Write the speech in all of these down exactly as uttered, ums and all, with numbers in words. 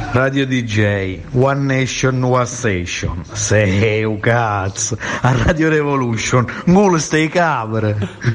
Radio D J, One Nation, One Station. Sei un cazzo. A Radio Revolution, ngulo stai cabre.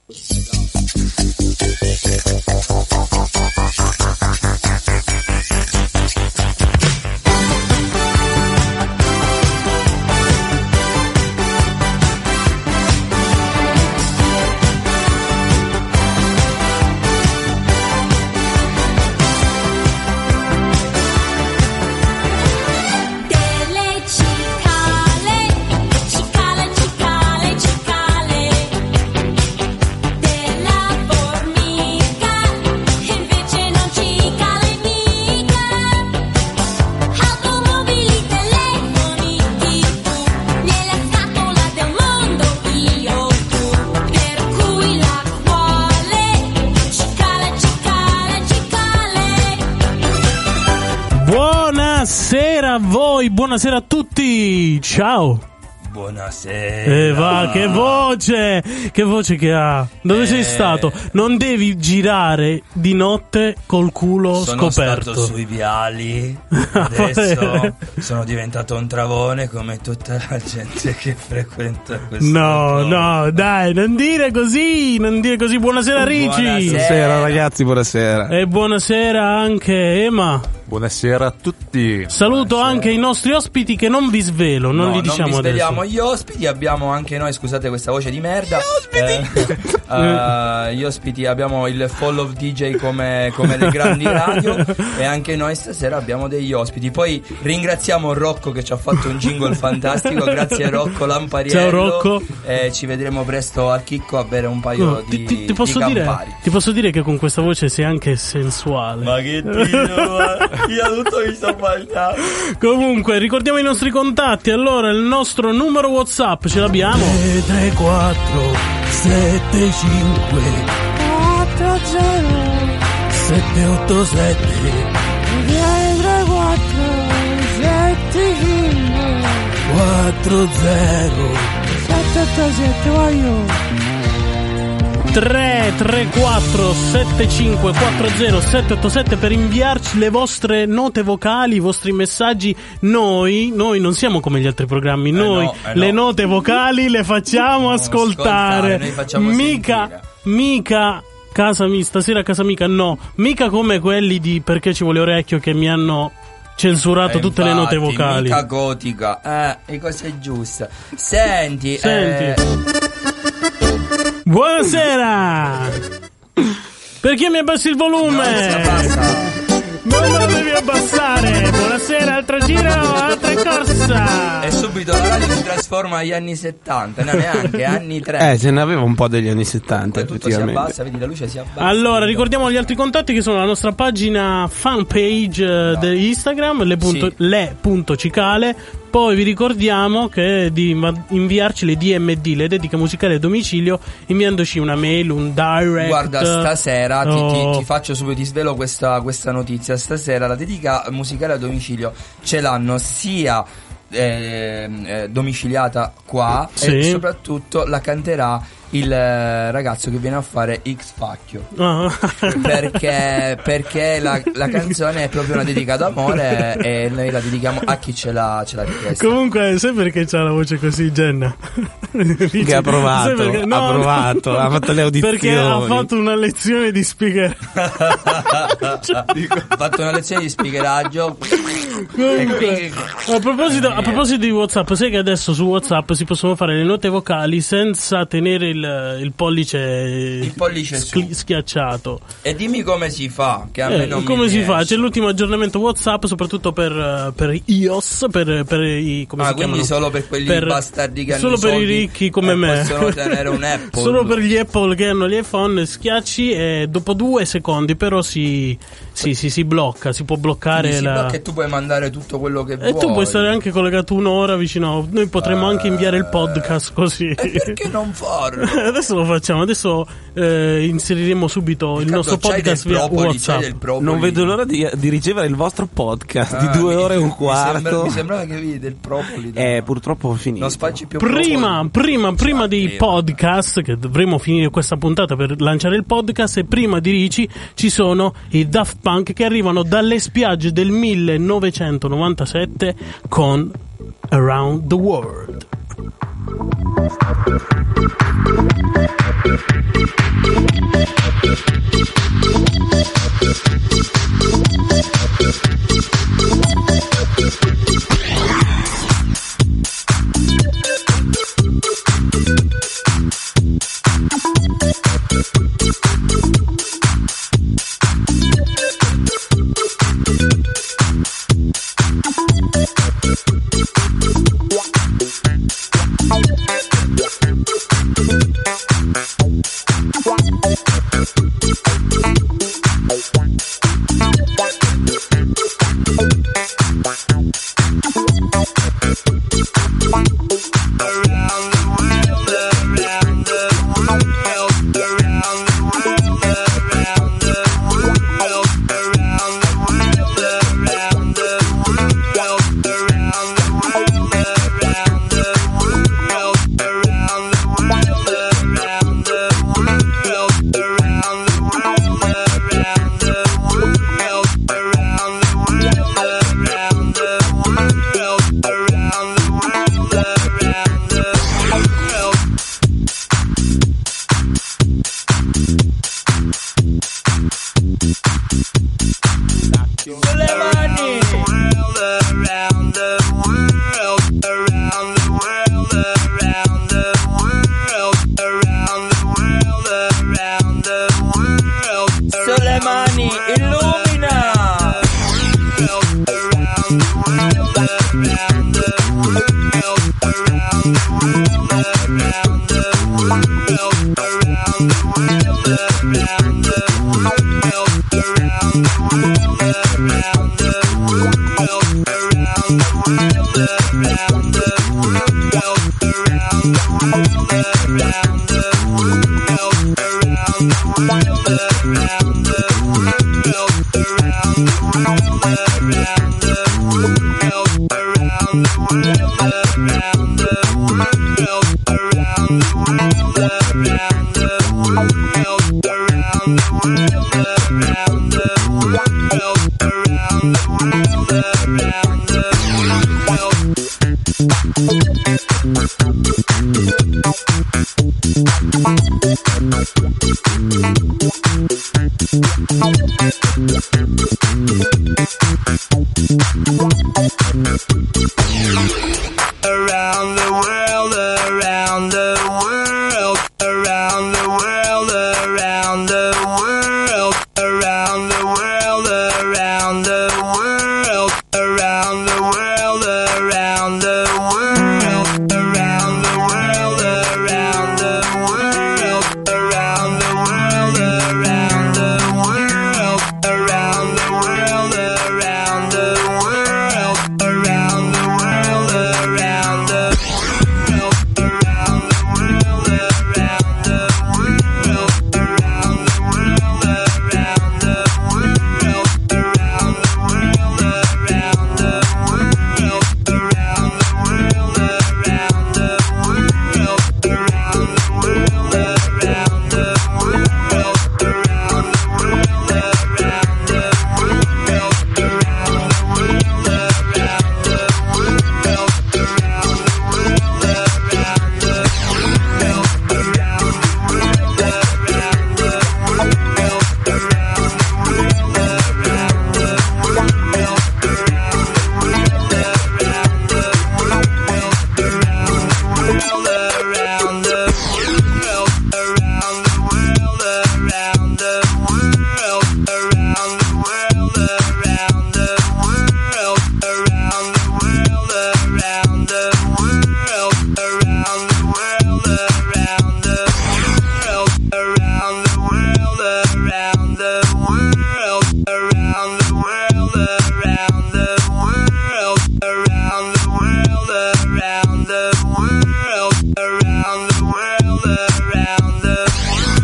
Buonasera a voi, buonasera a tutti, ciao. Buonasera. E eh va, che voce, che voce che ha. Dove eh, sei stato? Non devi girare di notte col culo sono scoperto. Sono stato sui viali, adesso sono diventato un travone come tutta la gente che frequenta questo No, luogo. no, dai, non dire così, non dire così. Buonasera Ricci. Buonasera. Buonasera ragazzi, buonasera. E buonasera anche Ema. Buonasera a tutti. Saluto Buonasera. Anche i nostri ospiti che non vi svelo, non no, li diciamo non vi sveliamo adesso. gli ospiti, abbiamo anche noi, scusate questa voce di merda. Gli ospiti! Eh, uh, gli ospiti abbiamo il Fall of D J come, come le grandi radio e anche noi stasera abbiamo degli ospiti. Poi ringraziamo Rocco che ci ha fatto un jingle fantastico, grazie Rocco Lampariello. Ciao Rocco. E ci vedremo presto al Chicco a bere un paio No, di, ti, ti, ti posso di dire, Campari. ti posso dire che con questa voce sei anche sensuale. Ma che Dio, io tutto mi sto sbagliando. Comunque ricordiamo i nostri contatti. Allora il nostro numero WhatsApp ce l'abbiamo tre tre quattro sette cinque quattro zero sette otto sette tre tre quattro sette cinque quattro zero sette otto sette voglio tre tre quattro sette cinque quattro zero sette otto sette per inviarci le vostre note vocali, i vostri messaggi. Noi, noi non siamo come gli altri programmi, noi no, eh le no. note vocali le facciamo ascoltare. ascoltare, noi facciamo mica, sentire. mica casa mi stasera a casa mica, no, mica come quelli di Perché ci vuole orecchio che mi hanno censurato Eh, tutte le note infatti, vocali. mica gotica, eh, è cosa giusta. Senti, Senti. eh, Buonasera! Perché mi abbassi il volume? Basta, basta. Non lo devi abbassare! Buonasera, altro giro, altra corsa! E subito la radio si trasforma agli anni settanta, no, neanche anni trenta. Eh, ce ne avevo un po' degli anni settanta, Poi tutto si effettivamente. abbassa, vedi la luce si abbassa. Allora, ricordiamo gli altri contatti che sono la nostra pagina fanpage eh, di Instagram, le punto, Sì. le punto cicale. Poi vi ricordiamo che di inv- inviarci le D M D, le dediche musicali a domicilio, inviandoci una mail, un direct. Guarda, stasera ti, Oh. ti, ti faccio subito, ti svelo questa, questa notizia. Stasera la dedica musicale a domicilio ce l'hanno sia eh, eh, domiciliata qua Sì. e soprattutto la canterà il eh, ragazzo che viene a fare X Facchio. Oh. Perché, perché la, la canzone è proprio una dedica d'amore e noi la dedichiamo a chi ce l'ha, ce l'ha richiesta. Comunque, sai perché c'ha la voce così, Jenna? Che ha provato, Sai perché? ha provato, ha fatto le audizioni. Perché ha fatto una lezione di speaker. Ho fatto una lezione di speakeraggio. Comunque, a proposito, a proposito di WhatsApp, sai che adesso su WhatsApp si possono fare le note vocali senza tenere il, il pollice, Il pollice scli- su. schiacciato. E dimmi come si fa, che a me Eh, non come mi si fa? riesce. C'è l'ultimo aggiornamento WhatsApp, soprattutto per, per iOS, per, per i come Ah, si quindi chiamano? solo per quelli bastardi che hanno solo i per i soldi ricchi come e me. possono tenere un Apple. Solo per gli Apple che hanno gli iPhone, schiacci e dopo due secondi però si, si, si, si blocca, si può bloccare Quindi si la... blocca e tu puoi mandare tutto quello che vuoi. E tu puoi stare anche collegato un'ora vicino. Noi potremmo anche inviare il podcast così. E perché non farlo? Adesso lo facciamo. Adesso eh, inseriremo subito il Riccardo, nostro c'hai podcast del via propoli, WhatsApp. c'hai del propoli? Non vedo l'ora di, di ricevere il vostro podcast Ah, di due mi- ore e un mi quarto. sembra- Mi sembrava che avevi del propoli. Eh, purtroppo ho finito. Non spacci più Prima, propoli. prima, prima Sì, dei vabbè. podcast, che dovremo finire questa puntata per lanciare il podcast, e prima di Ricci ci sono i Daft Punk che arrivano dalle spiagge del millenovecentonovantasette con Around the World.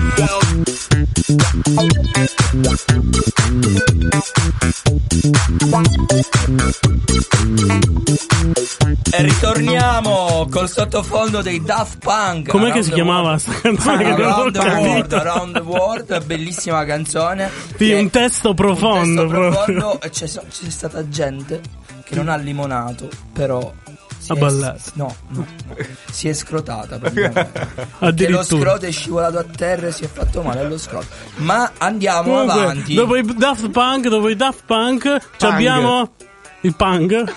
We'll be right back. E ritorniamo col sottofondo dei Daft Punk. Com'è Around che si the chiamava World. sta canzone? Che non ho Around the World, capito. Around the World, bellissima canzone. Sì, che- un testo profondo, un testo proprio. profondo. E C'è, so- c'è stata gente che non ha limonato, però si Ha è- ballato. no, no, no. Si è scrotata praticamente. Che lo Addirittura. scroto è scivolato a terra e si è fatto male allo scroto. Ma andiamo Comunque, avanti. dopo i Daft Punk, dopo i Daft Punk, ci abbiamo il punk.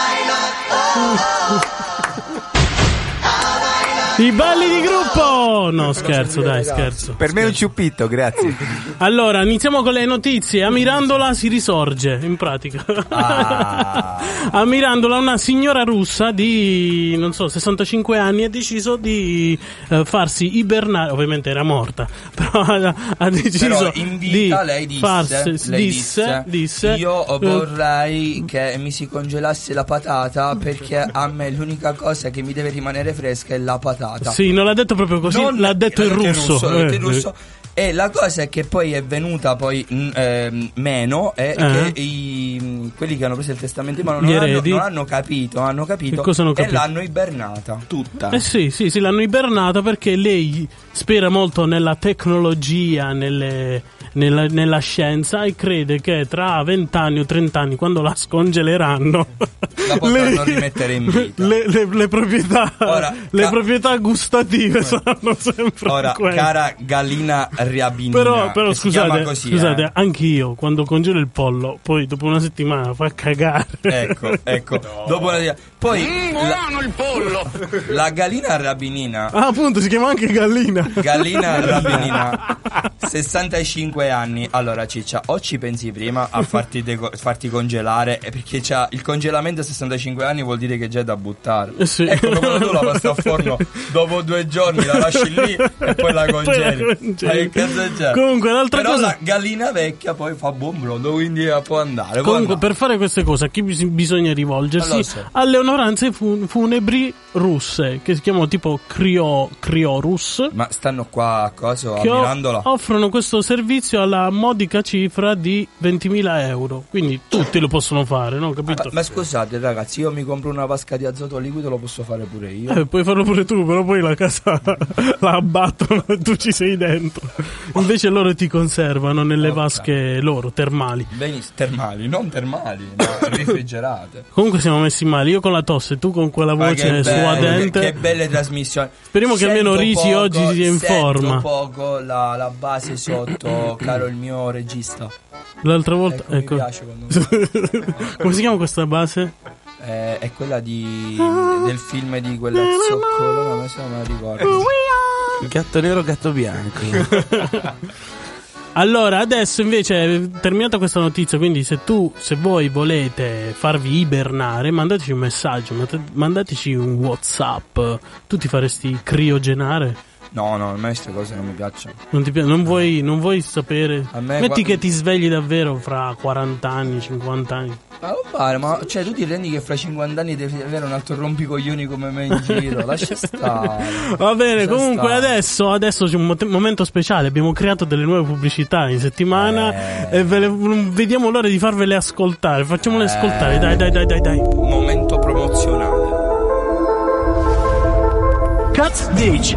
I balli di gruppo! No, scherzo, dai, scherzo. Per me è un ciuppito, grazie. Allora, iniziamo con le notizie. A Mirandola si risorge, in pratica. Ah. A Mirandola una signora russa di, non so, sessantacinque anni ha deciso di eh, farsi ibernare, ovviamente era morta, però ha, ha deciso Però in vita di lei disse, farsi, lei disse, disse, io eh, vorrei che mi si congelasse la patata, perché a me l'unica cosa che mi deve rimanere fresca è la patata. Sì, non l'ha detto proprio così, Non- l'ha detto in l'ha detto russo. l'ha detto in Eh, russo. E la cosa è che poi è venuta poi mh, ehm, meno è Eh. che i, quelli che hanno preso il testamento in mano Gli non hanno, eredi? non hanno capito, hanno capito Che cosa hanno e capito? l'hanno ibernata. Tutta. Eh sì, sì, sì, l'hanno ibernata perché lei spera molto nella tecnologia, nelle- nella, nella scienza e crede che tra vent'anni o trent'anni, quando la scongeleranno, La potranno rimettere in vita. Le, le- le proprietà, Ora, le ca- proprietà gustative saranno sempre Ora, quelle. cara Galina Riabinina, Però, però che si chiama scusate, così, scusate, eh. anch'io quando congelo il pollo, poi dopo una settimana fa cagare. Ecco, ecco. Dopo una... Poi la, il pollo! la Galina Rabinina, Ah, appunto, si chiama anche gallina. Galina Rabinina, sessantacinque anni. Allora, Ciccia, o ci pensi prima a farti, deco- farti congelare, eh, perché c'ha il congelamento a sessantacinque anni vuol dire che già è da buttare. Eh sì. È come quando tu la pasta a forno, dopo due giorni la lasci lì e poi la congeli. Poi la congeli. Ma che cazzo c'è? Comunque, l'altra Però cosa- la gallina vecchia poi fa buon brodo, quindi eh, può andare. può Comunque, andare. per fare queste cose, a chi bis- bisogna rivolgersi? Allora, sì. Alle onoranze fu- funebri russe, che si chiamano tipo Crio, Criorus, Ma stanno qua a cosa? A che o- Mirandola? offrono questo servizio alla modica cifra di ventimila euro. Quindi tutti lo possono fare, no? Capito? Ma, ma scusate ragazzi, io mi compro una vasca di azoto liquido, lo posso fare pure io. Eh, puoi farlo pure tu, però poi la casa la abbattono e tu ci sei dentro. Invece loro ti conservano nelle Ok. vasche loro, termali. Benissimo, termali, non termali, ma refrigerate. Comunque siamo messi male, io con la tosse, tu con quella Ma voce che, bello, suadente. che, che belle trasmissioni. Speriamo che almeno Sento Risi poco- oggi sia in sento forma. poco la, la base sotto, caro il mio regista. L'altra volta, Ecco, ecco. mi piace quando... Come si chiama questa base? Eh, è quella di, del film di quella zoccola, ma se non me la ricordo. Gatto nero, gatto bianco. Allora, adesso invece, terminata questa notizia, quindi se tu, se voi volete farvi ibernare, mandateci un messaggio, mand- mandateci un WhatsApp. Tu ti faresti criogenare? No, no, a me queste cose non mi piacciono. Non, ti pi- non, vuoi, non vuoi sapere? A me Metti qua- che ti svegli davvero fra quaranta anni, cinquanta anni. Ma non pare, ma cioè tu ti rendi che fra cinquanta anni devi avere un altro rompicoglioni come me in giro? Lascia stare. Va bene, Lascia comunque stare. adesso, adesso c'è un mot- momento speciale. Abbiamo creato delle nuove pubblicità in settimana Eh. e ve le- non vediamo l'ora di farvele ascoltare. Facciamole Eh. ascoltare, dai, dai, dai, dai, dai. Momento promozionale. Cazzo dici?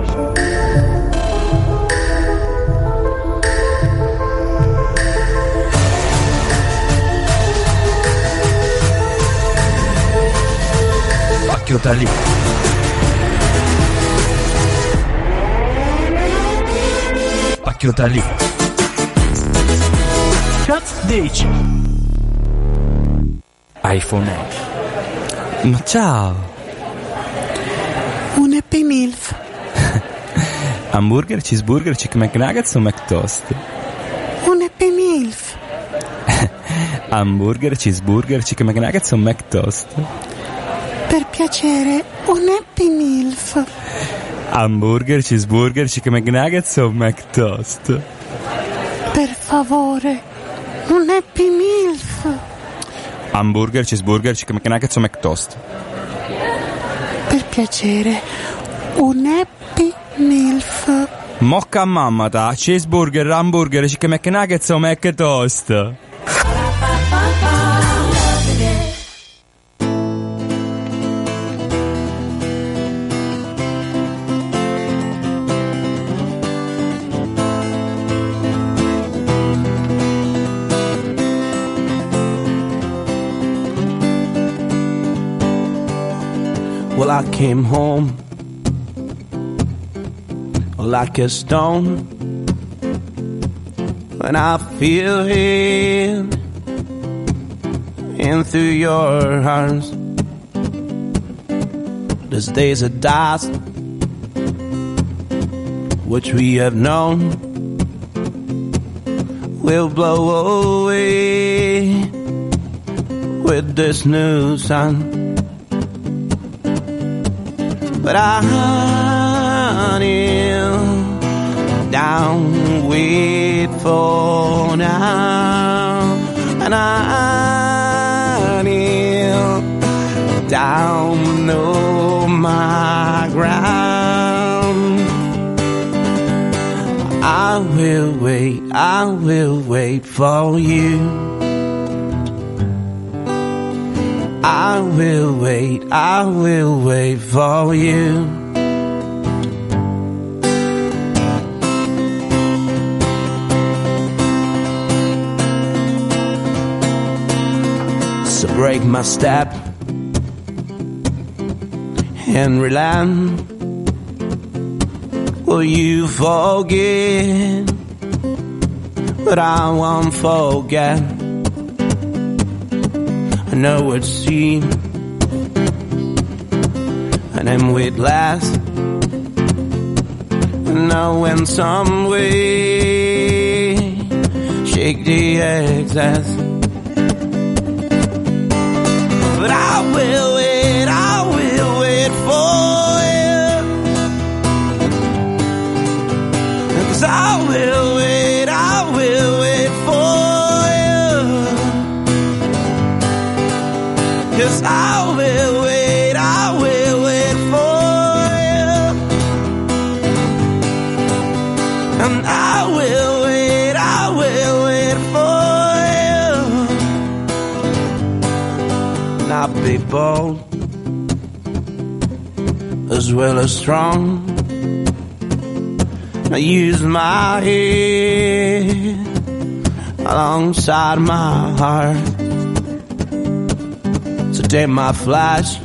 Pacchiota lì. Pacchiota lì. Cazzo dici? iPhone X. Ma ciao. Un Happy Milf. Hamburger, cheeseburger, chicken McNuggets o McToast? Un Happy Milf. Hamburger, cheeseburger, chicken McNuggets o McToast? Per piacere, un Happy Milf. Hamburger, cheeseburger, chicken McNuggets o McToast? Per favore, un Happy Milf. Hamburger, cheeseburger, chicken McNuggets o McToast? Per piacere, un Happy Milf. Mocca mammata, cheeseburger, hamburger, chicken McNuggets o McToast? Well, I came home like a stone, and I feel it in through your arms. These days of dust, which we have known, will blow away with this new sun. But I kneel down, wait for now, and I kneel down, know my ground. I will wait, I will wait for you. I will wait, I will wait for you. So break my step and relent. Will you forget? But I won't forget. I know it seems and I'm with last. I know in some way shake the excess. But I will wait, I will wait for you. 'Cause I will wait, I will wait for you. 'Cause I will wait, I will wait for you. And I will wait, I will wait for you. Now be bold as well as strong. I use my head alongside my heart. So take my flash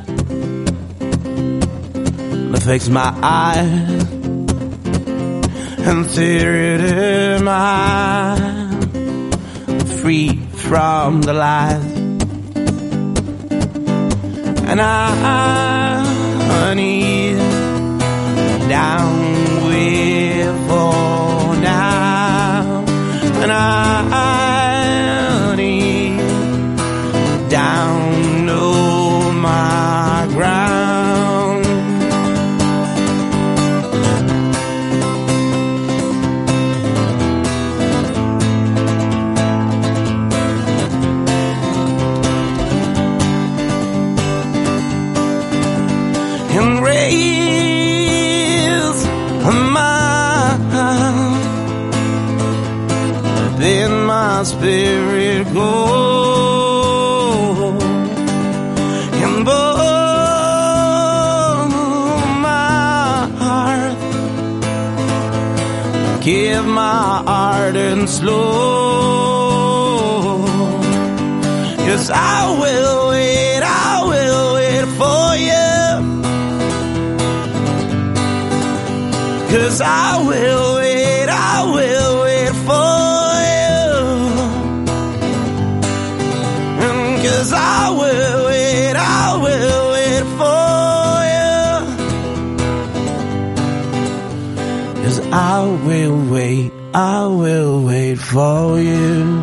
and fix my eyes and theater mind, free from the lies. And I, I need down with for now. And I, I need down, know my ground. And raise my hand, then my spirit go, and bow my heart, give my heart and slow. Yes, I will wait, I will wait for you. 'Cause I will wait, I will wait for you. And 'cause I will wait, I will wait for you. 'Cause I will wait, I will wait for you.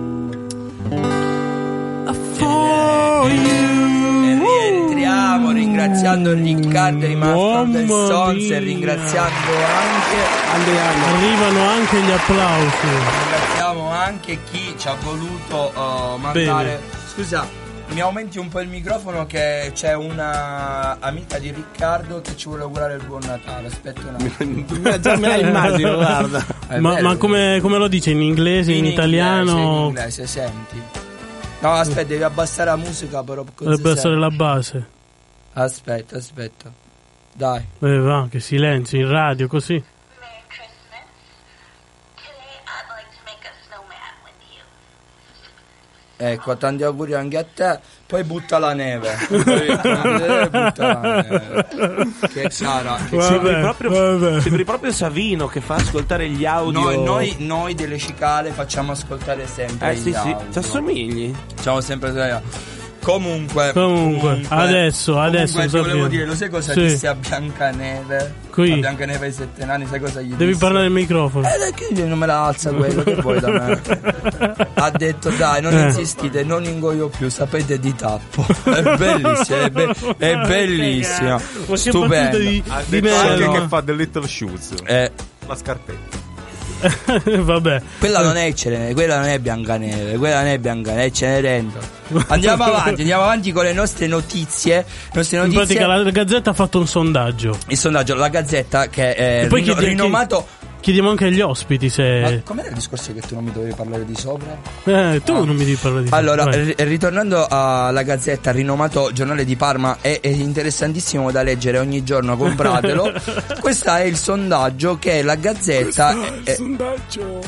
For you. Ringraziando Riccardo e Master del Sons e ringraziando anche Andreano. Arrivano anche gli applausi. Ringraziamo anche chi ci ha voluto uh, mandare. Bene. Scusa, mi aumenti un po' il microfono che c'è una amica di Riccardo che ci vuole augurare il buon Natale. Aspetta un attimo. Già me la immagino, guarda. Ma, ma come, come lo dice? In inglese, in, in italiano? Inglese, in inglese, senti. No, aspetta, devi abbassare la musica però. Deve essere la base. Aspetta, aspetta. Dai. Eh, va, che silenzio in radio così. Merry Christmas. Today I'd like to make a snowman with you. Ecco, tanti auguri anche a te. Poi butta la neve. Poi butta la neve. Che cara. Che sembri, proprio, sembri proprio Savino che fa ascoltare gli audio. Noi, noi, noi delle cicale facciamo ascoltare sempre eh, gli sì, audio. sì, ci assomigli. Facciamo sempre. Comunque, comunque, comunque adesso, comunque adesso ti volevo dire, lo sai cosa sì. disse a Biancaneve? Qui. A Biancaneve ai sette anni, sai cosa gli Devi disse? parlare al microfono. Eh, che non me la alza quello, che vuoi da me? Ha detto, dai, non eh. insistite, non ingoio più, sapete di tappo. È bellissimo, è, be- è bellissimo. Stupendo. Di, ha di detto anche no. che fa The Little Shoes. Eh. La scarpetta. Vabbè. Quella non è Cenerentola, quella non è Biancaneve, quella non è Biancaneve, è Cenerentola. Andiamo avanti, andiamo avanti con le nostre notizie. Nostre notizie. In pratica la Gazzetta ha fatto un sondaggio. Il sondaggio, la Gazzetta che è poi rino- chiedi, rinomato. Chiediamo anche agli ospiti se. Ma com'era il discorso che tu non mi dovevi parlare di sopra? Eh, tu ah. non mi devi parlare di allora, sopra. Allora, r- ritornando alla Gazzetta, rinomato giornale di Parma, è, è interessantissimo da leggere ogni giorno, compratelo. Questo è il sondaggio che la Gazzetta. È, è, sondaggio.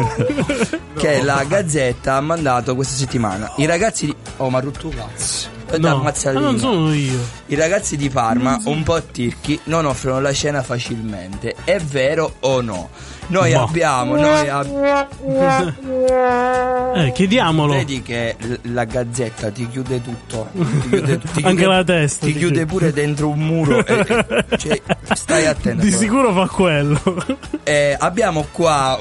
che no. la Gazzetta ha mandato questa settimana. I ragazzi di. Oh, ma rotto cazzo. No, ma non sono io. I ragazzi di Parma, un po' tirchi, non offrono la cena facilmente. È vero o no? Noi boh. abbiamo, noi abbiamo. Eh, chiediamolo. Vedi che la Gazzetta ti chiude tutto. Ti chiude, ti Anche chiude, la testa. Ti chiude pure dentro un muro. E, cioè, stai attento. Di sicuro fa quello. Eh, abbiamo qua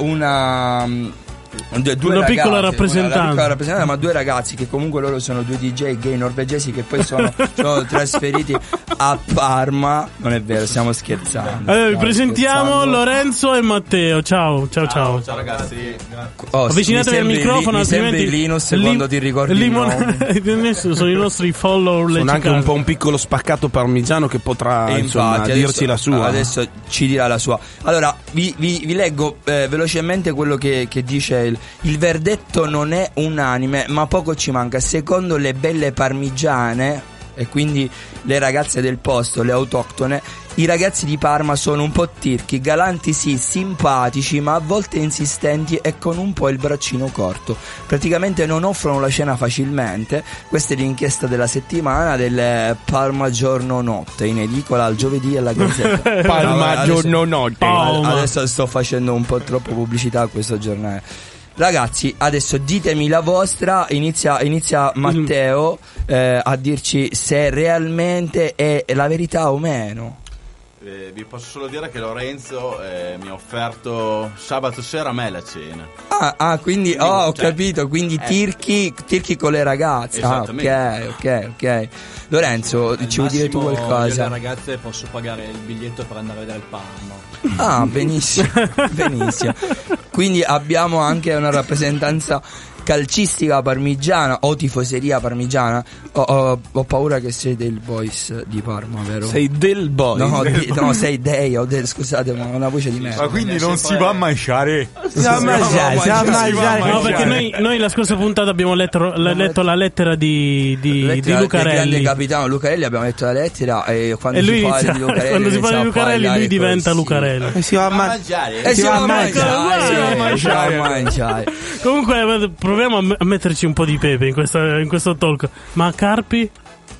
una. Due, due una ragazzi, piccola rappresentanza. Una piccola rappresentanza, ma due ragazzi che comunque loro sono due D J gay norvegesi che poi sono, sono trasferiti a Parma. Non è vero, stiamo scherzando. Allora, vi presentiamo scherzando. Lorenzo e Matteo. Ciao, ciao, ciao. Ciao, ciao ragazzi. Oh, avvicinatevi al microfono, li, altrimenti Linus lim- quando ti ricordi limon- sono i nostri follower. Sono anche un po' un piccolo spaccato parmigiano che potrà e insomma infatti, dirci adesso, la sua. Adesso ci dirà la sua. Allora, vi, vi, vi leggo eh, velocemente quello che, che dice il, il verdetto non è unanime, ma poco ci manca. Secondo le belle parmigiane, e quindi le ragazze del posto, le autoctone, i ragazzi di Parma sono un po' tirchi, galanti sì, simpatici, ma a volte insistenti e con un po' il braccino corto. Praticamente non offrono la cena facilmente. Questa è l'inchiesta della settimana del Parma Giorno Notte, in edicola al giovedì alla Gazzetta. Parma adesso, Giorno Notte. Adesso sto facendo un po' troppo pubblicità a questo giornale. Ragazzi, adesso ditemi la vostra. Inizia, inizia Matteo eh, a dirci se realmente è la verità o meno. Eh, vi posso solo dire che Lorenzo eh, mi ha offerto sabato sera a me la cena. Ah, ah quindi, quindi oh, ho cioè, capito, quindi eh. tirchi, tirchi con le ragazze. Ah, ok, ok, ok. Lorenzo, ci vuoi dire tu qualcosa? Io le ragazze posso pagare il biglietto per andare a vedere il Parma. Ah, benissimo, benissimo. Quindi abbiamo anche una rappresentanza calcistica parmigiana o tifoseria parmigiana. Ho, ho, ho paura che sei del Boys di Parma, vero? Sei del Boys? No, di, no sei dei, ho del, scusate, ma una voce di merda. Ma quindi non si va a mangiare? Si va a mangiare, si va a mangiare. No, perché noi, noi la scorsa puntata abbiamo letto, l- letto la lettera di, di, lettera di Lucarelli. Il grande capitano Lucarelli, abbiamo letto la lettera e quando e lui si parla inizia, di Lucarelli, quando si parla di Lucarelli lui diventa così. Lucarelli. E si va a mangiare. E si va a mangiare. mangiare. Comunque proviamo a metterci un po' di pepe in, questa, in questo talk. Ma Carpi?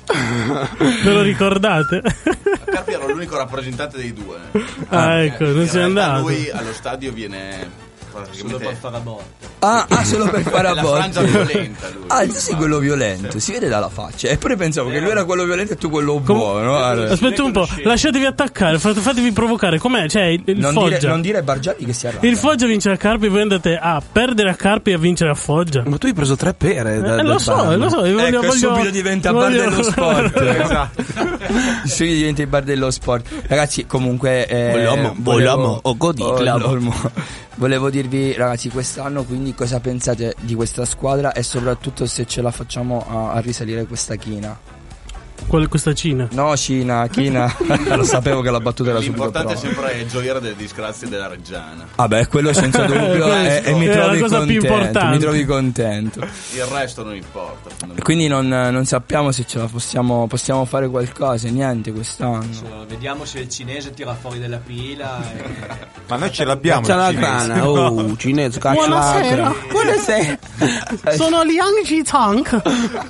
Ve lo ricordate? Carpi era l'unico rappresentante dei due. Ah, ah ecco, non si è andato. Lui allo stadio viene solo per fare a botte. Ah, ah, solo per fare a botte. violenta lui. Ah, sì, quello violento, si vede dalla faccia. Eppure pensavo che lui era quello violento e tu quello buono. Allora. Aspetta un po', lasciatevi attaccare, fatevi provocare. Com'è? Cioè, il, il non Foggia. Dire, non dire Bargiani che si arrabbia. Il Foggia vince a Carpi, voi andate a perdere a Carpi e a vincere a Foggia. Ma tu hai preso tre pere. Da, eh, lo so, bar. lo so. Io voglio, ecco, voglio, subito diventa voglio... bar dello sport. Esatto. Subito diventa il bar dello sport. Ragazzi, comunque. Eh, vogliamo, vogliamo, o godicla. Volevo dirvi, ragazzi, quest'anno quindi cosa pensate di questa squadra e soprattutto se ce la facciamo a, a risalire questa china. Qual, questa Cina? No, Cina, China. Lo sapevo che la battuta era subito L'importante è prova. sempre gioire delle disgrazie della Reggiana. Vabbè, quello senza dubbio e, e mi è la trovi cosa più contento. importante. Mi trovi contento. Il resto non importa. Quindi non, non sappiamo se ce la possiamo, possiamo fare qualcosa, niente quest'anno. Vediamo se il cinese tira fuori della pila. E... Ma noi ce l'abbiamo. Caccia la il cinese. grana, oh, cinese, caccia la Buonasera. grana. Buonasera. Sono Liang Ji-Tang.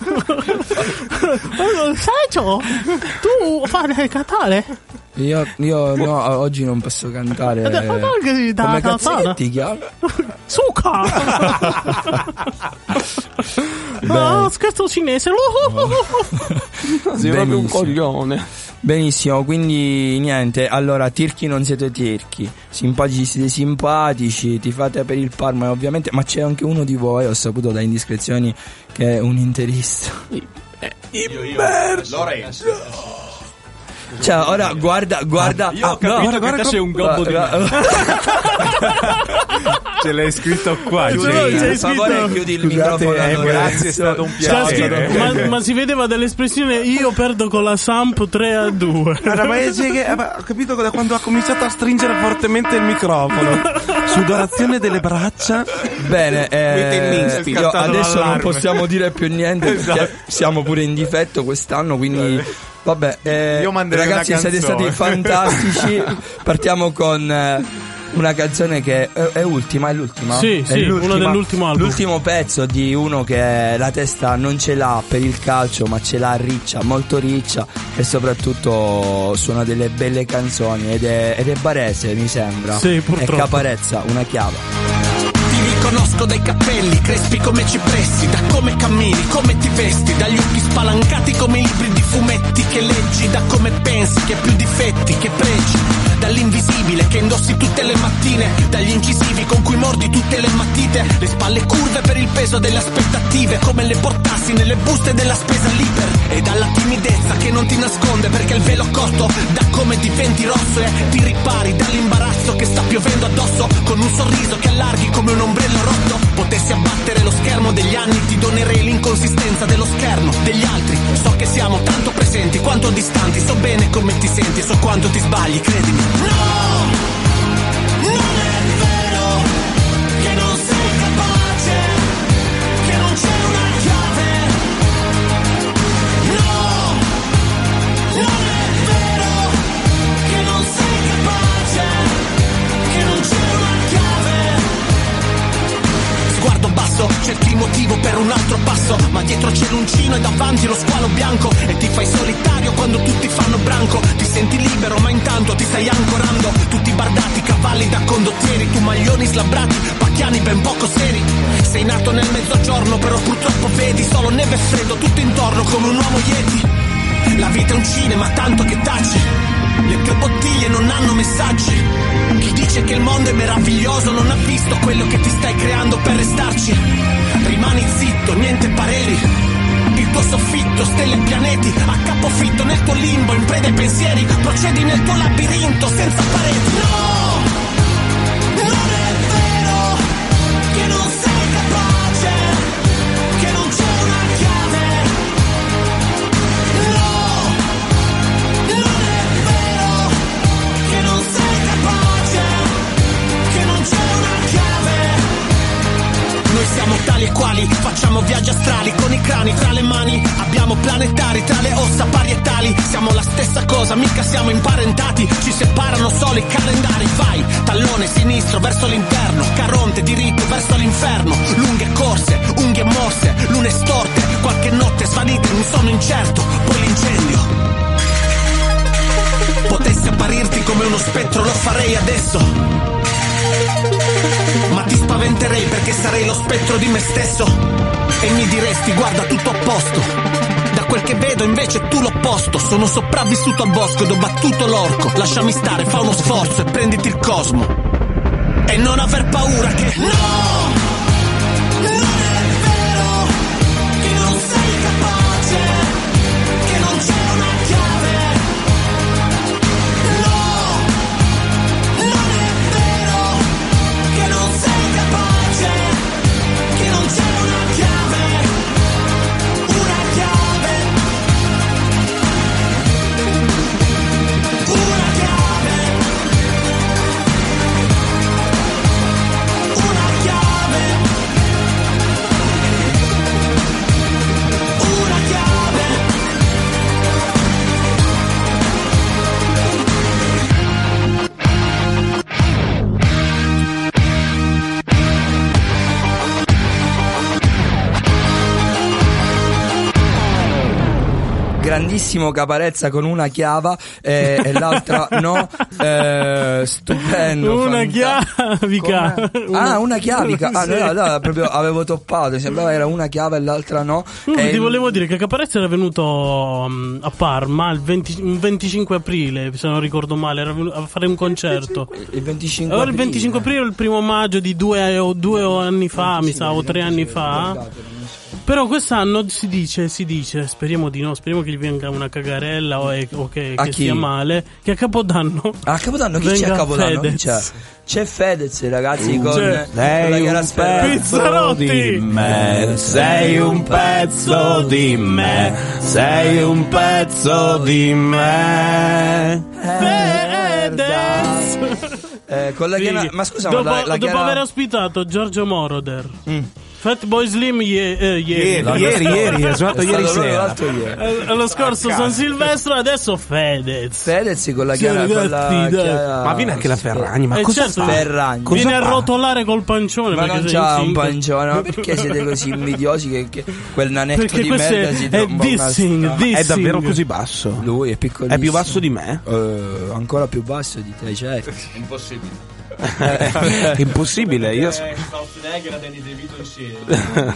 Sergio, tu fai cantare? Io, io no, oggi non posso cantare. Come Come cazzo cazzo ti chiami? Suka. Ah, scherzo cinese. Sei proprio un Benissimo. coglione. Benissimo, quindi niente, allora tirchi non siete tirchi, simpatici siete simpatici, ti fate per il Parma ovviamente, ma c'è anche uno di voi, ho saputo da indiscrezioni, che è un interista. Io, io, Lorenzo. Cioè, ora guarda, guarda. Io ho ah, capito no, che guarda, te sei un gobbo di guarda- Ce l'hai scritto qua. Ce Gigi. l'ho, c'è Per favore, scritto. chiudi il Scusate, microfono. a eh, Lorenzo. grazie, è stato un C'è piacere. scritto- ma, ma si vedeva dall'espressione io perdo con la Samp tre a due. Guarda, ma è- che- eh, ma ho capito da quando ha cominciato a stringere fortemente il microfono. Sudorazione delle braccia. Bene, eh, È io scattato adesso non l'allarme. possiamo dire più niente perché siamo pure in difetto quest'anno, quindi vabbè, eh, Io manderei ragazzi, una siete canzone. stati fantastici. Partiamo con eh, una canzone che è, è ultima, è l'ultima. Sì, È sì, l'ultima- uno dell'ultimo album. L'ultimo pezzo di uno che la testa non ce l'ha per il calcio, ma ce l'ha riccia, molto riccia, e soprattutto suona delle belle canzoni ed è, ed è barese, mi sembra. Sì, È purtroppo. Caparezza, una chiave. Ti riconosco dai capelli, crespi come cipressi, da come cammini, come ti vesti, dagli occhi spalancati come i libri di fumetti che leggi, da come pensi che hai più difetti che pregi, dall'invisibile che indossi tutte le mattine, dagli incisivi con cui mordi tutte le matite, le spalle curve per il peso delle aspettative, come le portassi nelle buste della spesa liber, e dalla timidezza che non ti nasconde perché il velo corto da come diventi rosso e ti ripari dall'imbarazzo che sta piovendo addosso, con un sorriso che allarghi come un ombrello rotto. Potessi abbattere lo schermo degli anni, ti donerei l'inconsistenza dello schermo degli altri. So che siamo tanto presenti quanto distanti, so bene come ti senti e so quanto ti sbagli, credimi. No, non è vero che non sei capace, che non c'è una chiave. No, non è vero che non sei capace, che non c'è una chiave. Sguardo basso, cerchi il motivo per un altro passo, ma dietro c'è l'uncino e davanti lo squalo bianco, e ti fai solitario quando tutti fanno branco. Ti senti libero ma intanto ti stai ancorando, tutti bardati, cavalli da condottieri, tu maglioni slabbrati, pacchiani ben poco seri. Sei nato nel mezzogiorno però purtroppo vedi solo neve e freddo tutto intorno come un uomo yeti. La vita è un cinema tanto che taci, le tue bottiglie non hanno messaggi. Chi dice che il mondo è meraviglioso non ha visto quello che ti stai creando per restarci. Rimani zitto, niente pareri, il tuo soffitto, stelle e pianeti, a capofitto nel tuo limbo, in preda ai pensieri, procedi nel tuo labirinto senza pareti. No, non è vero che non sei capace, che non c'è una chiave. No, non è vero che non sei capace, che non c'è una chiave. Noi siamo tali e quali, facciamo viaggi astrali con i crani tra le mani, abbiamo planetari tra le ossa parietali, siamo la stessa cosa, mica siamo imparentati, ci separano solo i calendari. Vai, tallone sinistro verso l'interno, Caronte diritto verso l'inferno, lunghe corse, unghie morse, lune storte, qualche notte svanita in un sonno incerto, poi l'incendio. Potessi apparirti come uno spettro, lo farei adesso, ma ti spaventerei perché sarei lo spettro di me stesso, e mi diresti guarda tutto a posto. Da quel che vedo invece tu l'opposto, sono sopravvissuto al bosco ed ho battuto l'orco. Lasciami stare, fa uno sforzo e prenditi il cosmo, e non aver paura che no, non è vero che non sei capace, che non c'è una chiave. No, non è vero che non sei capace, che non c'è una chiave, una chiave. grandissimo Caparezza con una chiava e, e l'altra no, eh, stupendo. Una fanta- chiavica. Come? Ah, una chiavica. Ah, Sì. no, no, no, proprio avevo toppato, sembrava era una chiave e l'altra no. Comunque E ti il- volevo dire che Caparezza era venuto um, a Parma il venti il venticinque aprile, se non ricordo male, era venuto a fare un concerto. il venticinque Allora il aprile. venticinque aprile o il primo maggio di due o due anni fa, mi sa, o tre anni fa. Però quest'anno si dice, si dice, speriamo di no, speriamo che gli venga una cagarella o, e- o che, A che chi? stia male, che a Capodanno A Capodanno chi c'è a venga Capodanno? Fedez. C'è, c'è Fedez, ragazzi, con, C'è. con la Sei chiara un sfera. pezzo di me, sei un pezzo di me, sei un pezzo di me. Fedez. Eh, con la Sì. chiara- ma scusa, ma dopo, la, la dopo chiara- aver ospitato Giorgio Moroder, Fatboy Slim ie- eh, ieri, Ieri, ieri, ieri, è suonato È ieri stato proprio sera. l'altro ieri. Eh, L'anno scorso San Silvestro, adesso Fedez. Fedez con la Sì, chiara, con la ragazzi, dai. chiara- Ma viene anche la Ferragni, ma Eh, cosa certo, fa? Ferragni. Cosa Viene a fa? rotolare col pancione. Ma perché non sei c'ha in un cinque. pancione, ma perché siete così invidiosi che, che quel nanetto Perché di questo merda è, si è tromba una dissing, sta- dissing. È davvero così basso? Lui è piccolissimo. È più basso di me? Eh, ancora più basso di te, certo. Impossibile. È impossibile, io... Schwarzenegger e Danny DeVito insieme.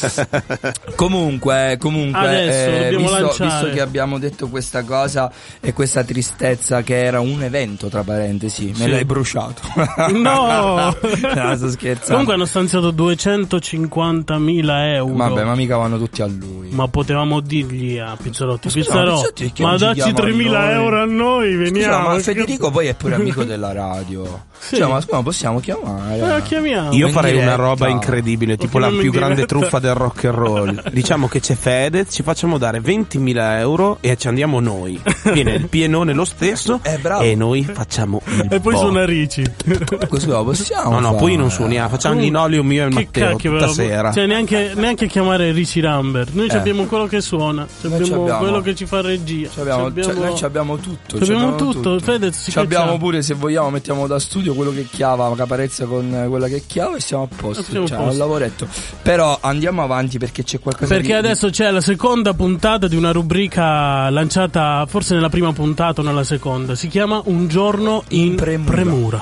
Comunque, comunque, Adesso eh, dobbiamo visto, lanciare. visto che abbiamo detto questa cosa e questa tristezza che era un evento, tra parentesi, me Sì. l'hai bruciato. No. No, sto scherzando. Comunque hanno stanziato duecentocinquantamila euro. Vabbè, ma mica vanno tutti a lui. Ma potevamo dirgli a Pizzarotti, scusa, Pizzarò, ma Pizzarotti che ma non ci dacci chiama a tremila noi? euro a noi, Scusa, veniamo. ma che- Federico poi è pure amico della radio. Sì. Cioè, ma scusa, possiamo chiamare? Eh, lo chiamiamo. Io In farei una diretta. roba incredibile, tipo la chiamiamo più in grande diretta. truffa del rock and roll. Diciamo che c'è Fedez, ci facciamo dare ventimila euro e ci andiamo noi. Viene il pienone lo stesso Eh, bravo. e noi facciamo il E poi bo. suona Ricci. Così lo possiamo No, no, fare. poi non suoniamo, facciamo Tu- l'inolio mio e Che Matteo cacchio, tutta però, sera. cioè neanche, neanche chiamare Ricci Rambert. Noi Eh. abbiamo quello che suona, Noi abbiamo c'abbiamo- quello che ci fa regia. C'abbiamo, C'abbiamo- cioè, noi ci abbiamo tutto. C'abbiamo c'abbiamo tutto, Fedez si Ci abbiamo caccia. pure, se vogliamo, mettiamo da studio quello che chiava Caparezza con eh, quella che chiava e siamo a posto. Siamo a Cioè, posto. un lavoretto. Però andiamo avanti perché c'è qualcosa Perché di. adesso c'è la seconda puntata di una rubrica lanciata forse nella prima puntata o nella seconda. Si chiama Un giorno in, In premura. premura.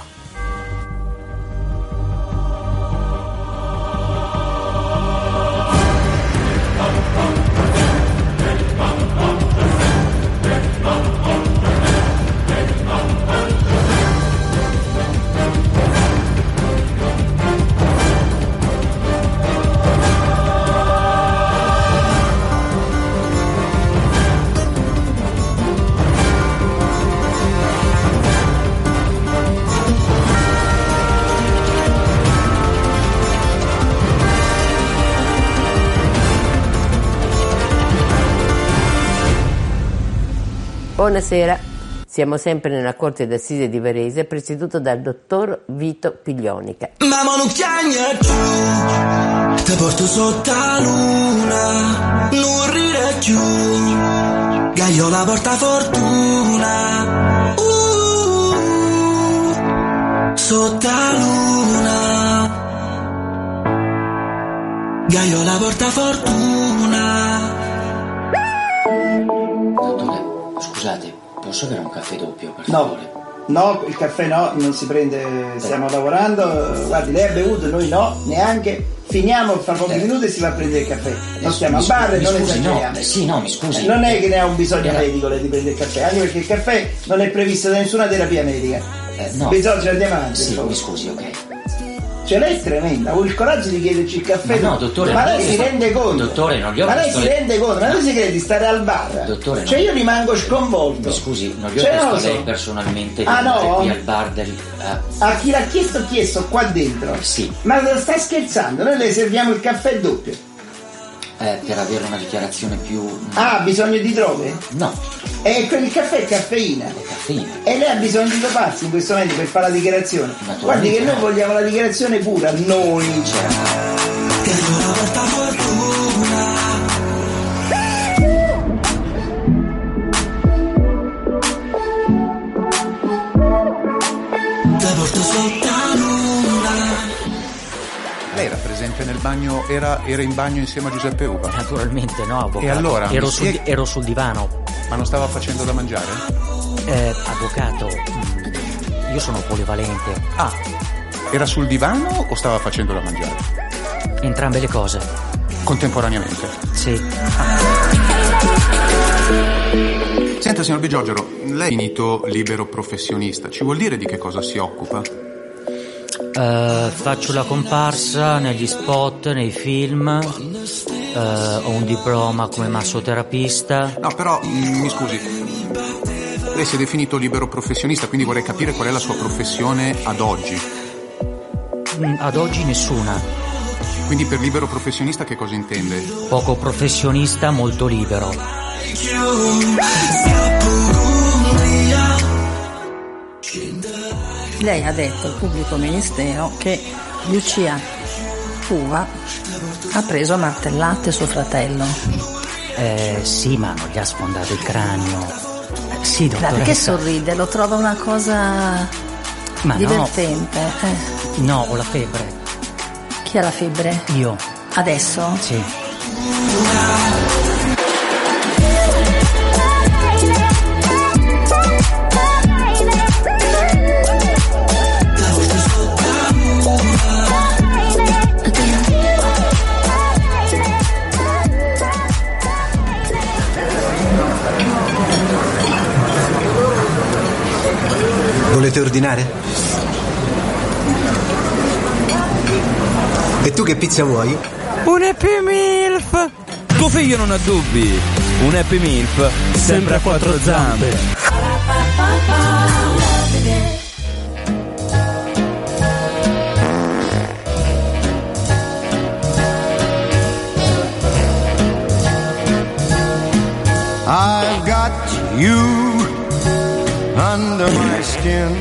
Buonasera, siamo sempre nella corte d'assise di Varese, presieduto dal dottor Vito Piglionica. Mamma non chiagna giù, ti porto sotto la luna, non rire più, gaiola porta fortuna, uh, sotto la luna, gaiola porta fortuna. Dottore, scusate, posso avere un caffè doppio, per No, favore? no, il caffè no, non si prende, stiamo lavorando, guardi lei ha bevuto, noi no, neanche, finiamo fra pochi minuti e si va a prendere il caffè, non stiamo a Mi bar e scusi, non mi scusi, esageriamo. no, sì, no, mi scusi. Non è che ne ha un bisogno Era- medico lei di prendere il caffè, anche perché il caffè non è previsto da nessuna terapia medica. Eh, no. Bisogna andiamo avanti. Sì, per favore. mi scusi, ok. Cioè lei è tremenda, ha il coraggio di chiederci il caffè. Ma no, dottore, ma non lei gli si ho- rende conto? Dottore, non gli ho Ma lei chiesto si le- rende conto? Ma lei si crede di stare al bar? Dottore, no. Cioè io rimango sconvolto. Mi scusi, non gli ho Cioè, chiesto non a lo lei so. personalmente di Ah, no? venire qui al bar del... eh, A chi l'ha chiesto ho chiesto qua dentro. Sì. Ma sta scherzando? Noi le serviamo il caffè doppio. eh, per avere una dichiarazione più... Ah, ha bisogno di droghe? No, E quel caffè è caffeina. caffeina. E lei ha bisogno di doparsi in questo momento per fare la dichiarazione. Naturalmente Guardi che noi no. vogliamo la dichiarazione pura, noi. Gaiola porta fortuna. Te porto sotto la luna. Lei rappresenta nel bagno, era, era in bagno insieme a Giuseppe Uva? Naturalmente no, avvocato. E allora? Ero, sul, spieghi... ero sul divano. Ma non stava facendo da mangiare? Eh, avvocato, io sono polivalente. Ah, era sul divano o stava facendo da mangiare? Entrambe le cose. Contemporaneamente? Sì. Senta, signor Di Giorgio, lei è finito libero professionista. Ci vuol dire di che cosa si occupa? Uh, faccio la comparsa negli spot, nei film. Uh, ho un diploma come massoterapista. No, però, mm, mi scusi. Lei si è definito libero professionista, quindi vorrei capire qual è la sua professione ad oggi. Mm, ad oggi nessuna. Quindi per libero professionista che cosa intende? Poco professionista, molto libero. Lei ha detto al pubblico ministero che Lucia Uva ha preso a martellate suo fratello. Eh sì, ma non gli ha sfondato il cranio. Sì, dottoressa. Dai, perché sorride? Lo trova una cosa ma divertente. No. Eh. No, ho la febbre. Chi ha la febbre? Io. Adesso? Sì. Volete ordinare? E tu che pizza vuoi? Un Happy Milf! Tuo figlio non ha dubbi. Un Happy Milf sempre a quattro zampe. I've got you under my skin.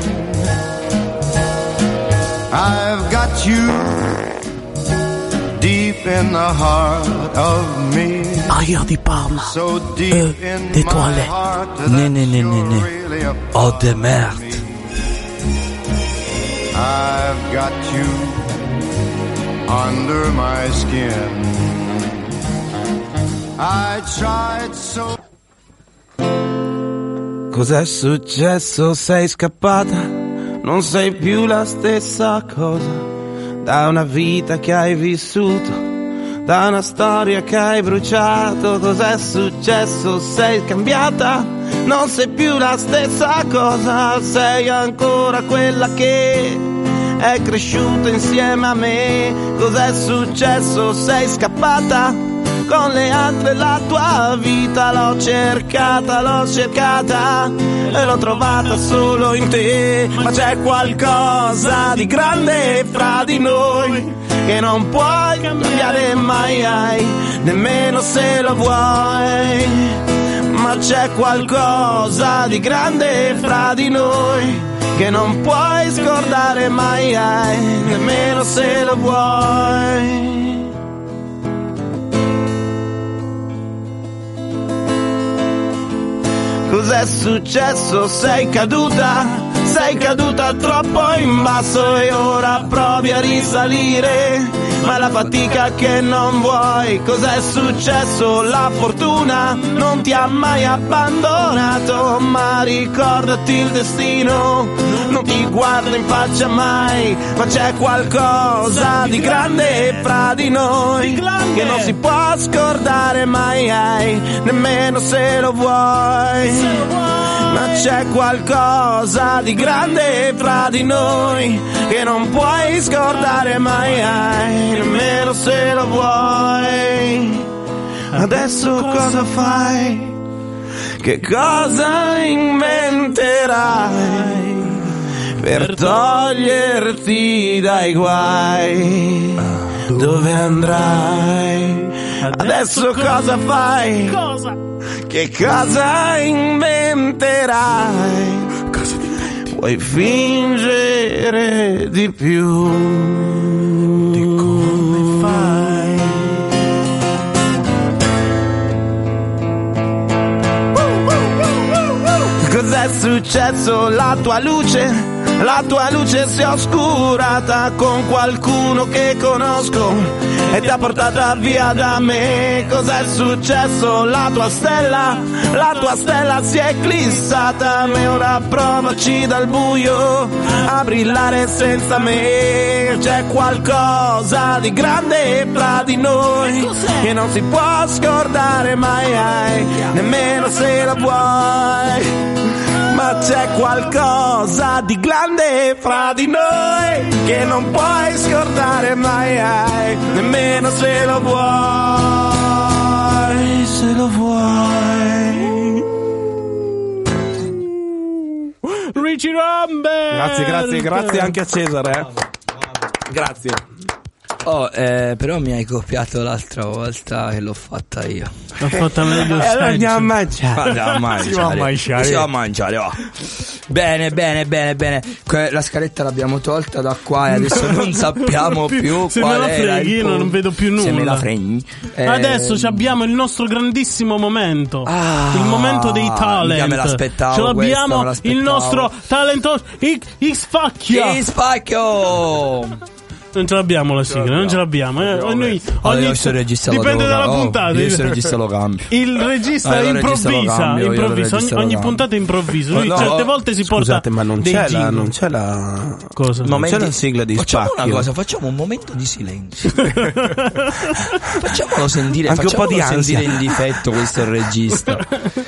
I've got you deep in the heart of me. Aia di Parma. So deep euh, in des my toilettes. heart Ne ne ne ne ne. Oh de merde. I've got you under my skin. I tried so. Cos'è successo? Sei scappata? Non sei più la stessa cosa. Da una vita che hai vissuto, da una storia che hai bruciato. Cos'è successo? Sei cambiata? Non sei più la stessa cosa. Sei ancora quella che è cresciuta insieme a me. Cos'è successo? Sei scappata? Con le altre la tua vita l'ho cercata, l'ho cercata e l'ho trovata solo in te. Ma c'è qualcosa di grande fra di noi che non puoi cambiare mai, nemmeno se lo vuoi. Ma c'è qualcosa di grande fra di noi che non puoi scordare mai, nemmeno se lo vuoi. Cos'è successo? Sei caduta, sei caduta troppo in basso e ora provi a risalire, ma la fatica che non vuoi. Cos'è successo? La fortuna non ti ha mai abbandonato, ma ricordati il destino non ti guarda in faccia mai. Ma c'è qualcosa di grande fra di noi che non si può scordare mai, nemmeno se lo vuoi. Ma c'è qualcosa di grande fra di noi che non puoi scordare mai, nemmeno se lo vuoi. Adesso cosa fai? Che cosa inventerai per toglierti dai guai? Dove andrai? Adesso cosa fai? Cosa? Che cosa inventerai? Vuoi fingere di più? Di come fai? Cos'è successo? La tua luce, la tua luce si è oscurata con qualcuno che conosco e ti ha portata via da me. Cos'è successo? La tua stella, la tua stella si è eclissata a me. Ora provaci dal buio a brillare senza me. C'è qualcosa di grande fra di noi che non si può scordare mai, ai, nemmeno se lo vuoi. Ma c'è qualcosa di grande fra di noi che non puoi scordare mai, ai, nemmeno se lo vuoi, se lo vuoi. Richie Rambert! Grazie, grazie, grazie anche a Cesare. Eh. Grazie. Oh, eh, però mi hai copiato l'altra volta che l'ho fatta io. L'ho fatta meglio. E allora andiamo a mangiare. Andiamo a mangiare. Si va a mangiare. Si va a mangiare, va. Bene, bene, bene, bene. Que- La scaletta l'abbiamo tolta da qua e adesso non sappiamo più Se qual me la era freghi, il io punto. non vedo più nulla. Se me la freghi. Eh, Adesso ci abbiamo il nostro grandissimo momento. Ah, il momento dei talent. mica me l'aspettavo Ce questa, me l'abbiamo l'aspettavo. il nostro talento X-Facchia. X-Facchio. Non ce l'abbiamo la sigla, non ce l'abbiamo. Eh, noi, Allora, ogni, io sto regista lo dipende devo dalla cambiare. puntata. Oh, io sto regista lo cambio. Il regista Ah, io lo regista lo improvvisa, cambio, io lo improvvisa. regista Ogni, lo ogni cambio. puntata è improvviso. Lui No, certe volte si porta. Scusate, ma non dei c'è la, jingle. non c'è la Cosa? Non Momenti- c'è la sigla di Facciamo Spacchio. una cosa, facciamo un momento di silenzio. Facciamolo sentire, Anche un po' facciamolo di ansia. sentire in difetto questo regista.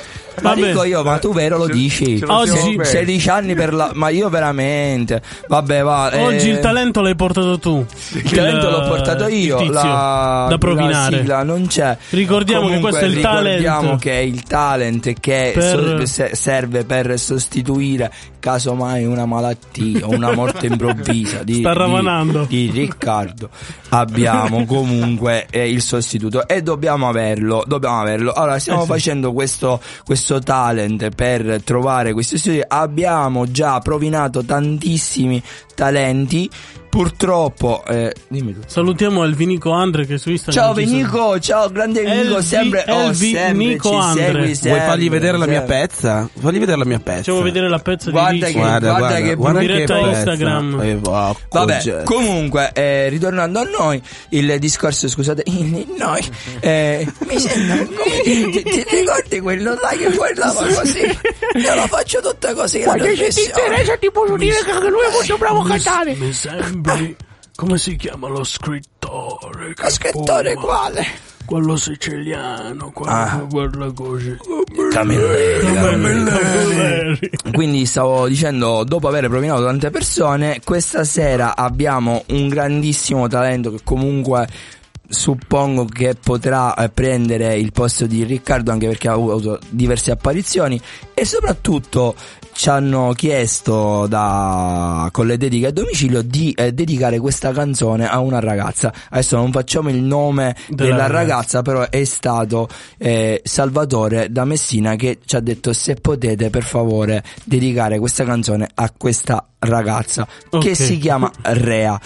Ma Vabbè. dico io, ma tu vero lo dici? Oggi- sedici anni per la. Ma io veramente. Vabbè, va. eh, Oggi il talento l'hai portato tu. il talento l'ho portato io. il tizio La, da provinare. la sigla non c'è. Ricordiamo Comunque, che questo è il ricordiamo talent. che è il talent che Per- so- se- serve per sostituire casomai una malattia o una morte improvvisa di, Sta ravanando. di, di Riccardo. Abbiamo comunque eh, il sostituto e dobbiamo averlo. Dobbiamo averlo. Allora, stiamo Eh sì. facendo questo, questo talent per trovare questi studi. Abbiamo già provinato tantissimi talenti. Purtroppo, eh, dimmi tu. Salutiamo Elvinico Andre che su Instagram. Ciao ci sono- Vinico, ciao grande Vinico, Elvi- sempre, oh, Elvi- sempre Nico ci Andre. segui, Vuoi sempre, fargli vedere la mia sempre. pezza? Fagli vedere la mia pezza. Facciamo vedere la pezza Guarda di che- Ricky. Guarda, guarda guarda, che guarda diretta che pezza. Instagram. Eh, vacco, Vabbè, gente. comunque, eh, ritornando a noi, il discorso, scusate, noi, eh, mi sembra, ti, ti ricordi quello là che guardava così? Io lo faccio tutte così, la trasmissione. ti posso dire che anche lui è molto bravo a cantare. Mi sembri. Come si chiama lo scrittore? Lo scrittore quale? Quello siciliano, quello Ah. che parla così. Camilleri, Camilleri. Quindi stavo dicendo, dopo aver provinato tante persone, questa sera abbiamo un grandissimo talento che comunque suppongo che potrà eh, prendere il posto di Riccardo, anche perché ha avuto diverse apparizioni e soprattutto ci hanno chiesto da, con le dediche a domicilio di eh, dedicare questa canzone a una ragazza. Adesso non facciamo il nome Della della ragazza. ragazza, però è stato eh, Salvatore da Messina che ci ha detto se potete per favore dedicare questa canzone a questa ragazza Ok. che si chiama Rea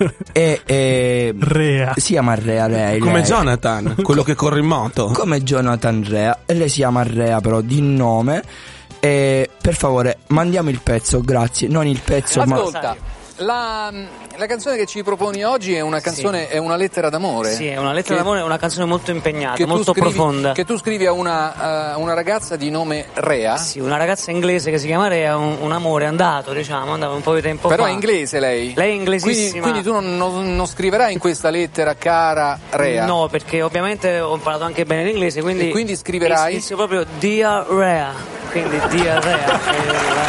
e, e Rea. si chiama Rea lei, Come lei. Jonathan, quello che corre in moto. Come Jonathan Rea, e lei si chiama Rea però di nome. E per favore mandiamo il pezzo, grazie, non il pezzo Ascolta, la, la canzone che ci proponi oggi è una canzone, Sì. è una lettera d'amore. Sì, è una lettera Che- d'amore, è una canzone molto impegnata, che tu molto scrivi- profonda. Che tu scrivi a una, a una ragazza di nome Rea. Sì, una ragazza inglese che si chiama Rea, un, un amore andato, diciamo, andava un po' di tempo Però fa. è inglese lei. Lei è inglesissima. Quindi, quindi tu non, non- non scriverai in questa lettera cara Rea. No, perché ovviamente ho imparato anche bene l'inglese, quindi... E quindi scriverai? Inizio proprio Dear Rea, quindi Dear Rea, è,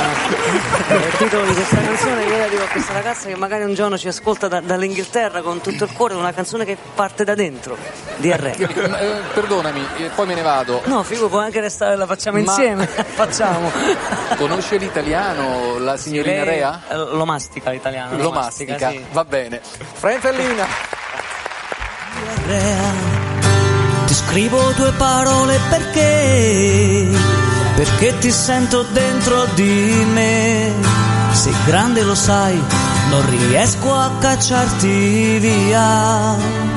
la- è il titolo di questa canzone che io dedico a questa ragazza che magari un giorno ci ascolta da- dall'Inghilterra con tutto il cuore, una canzone che parte da dentro, Dear Rea. Eh, perdonami, eh, poi me ne vado. No, figo, può anche restare, la facciamo Ma- insieme, facciamo. Conosce l'italiano la signorina Lei, Rea? eh, Lo mastica l'italiano. Lo mastica, sì. va bene. Frentellina. Ti scrivo due parole perché, perché ti sento dentro di me. Sei grande lo sai, non riesco a cacciarti via.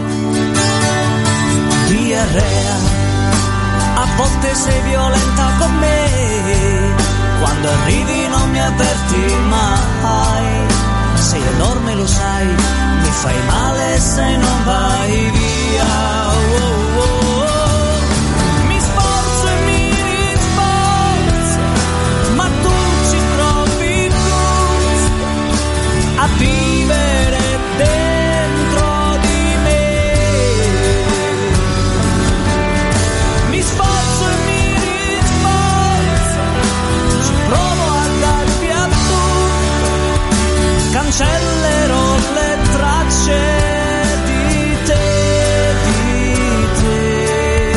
Diarrea, a volte sei violenta con me, quando arrivi non mi avverti mai. sei enorme, lo sai, mi fai male se non vai via. Oh, oh, oh. Mi sforzo e mi rinforzo, ma tu ci trovi gusto a vivere dentro di me. Mi sforzo e mi rinforzo, ci provo a darti a tutto, cancellerò le tracce di te, di te.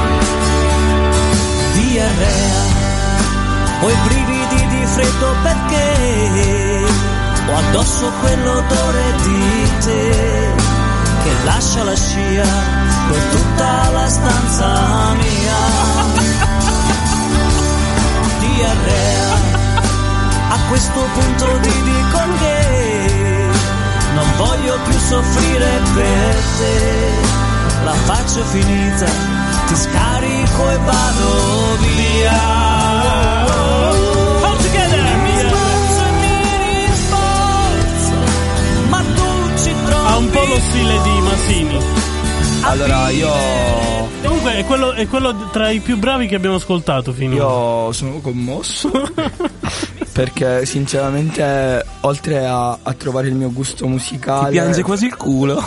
Diarrea, ho i brividi di freddo perché ho addosso quell'odore di te che lascia la scia per tutta la stanza mia. Diarrea, a questo punto ti dico che non voglio più soffrire per te. La faccio finita, ti scarico e vado via. All together! Mi sforzo e mi rinforzo, ma tu ci trovi. Ha un po' lo stile di Masini. Allora io Comunque è quello, è quello tra i più bravi che abbiamo ascoltato finora. Io sono commosso perché sinceramente oltre a, a trovare il mio gusto musicale Ti piange quasi il culo.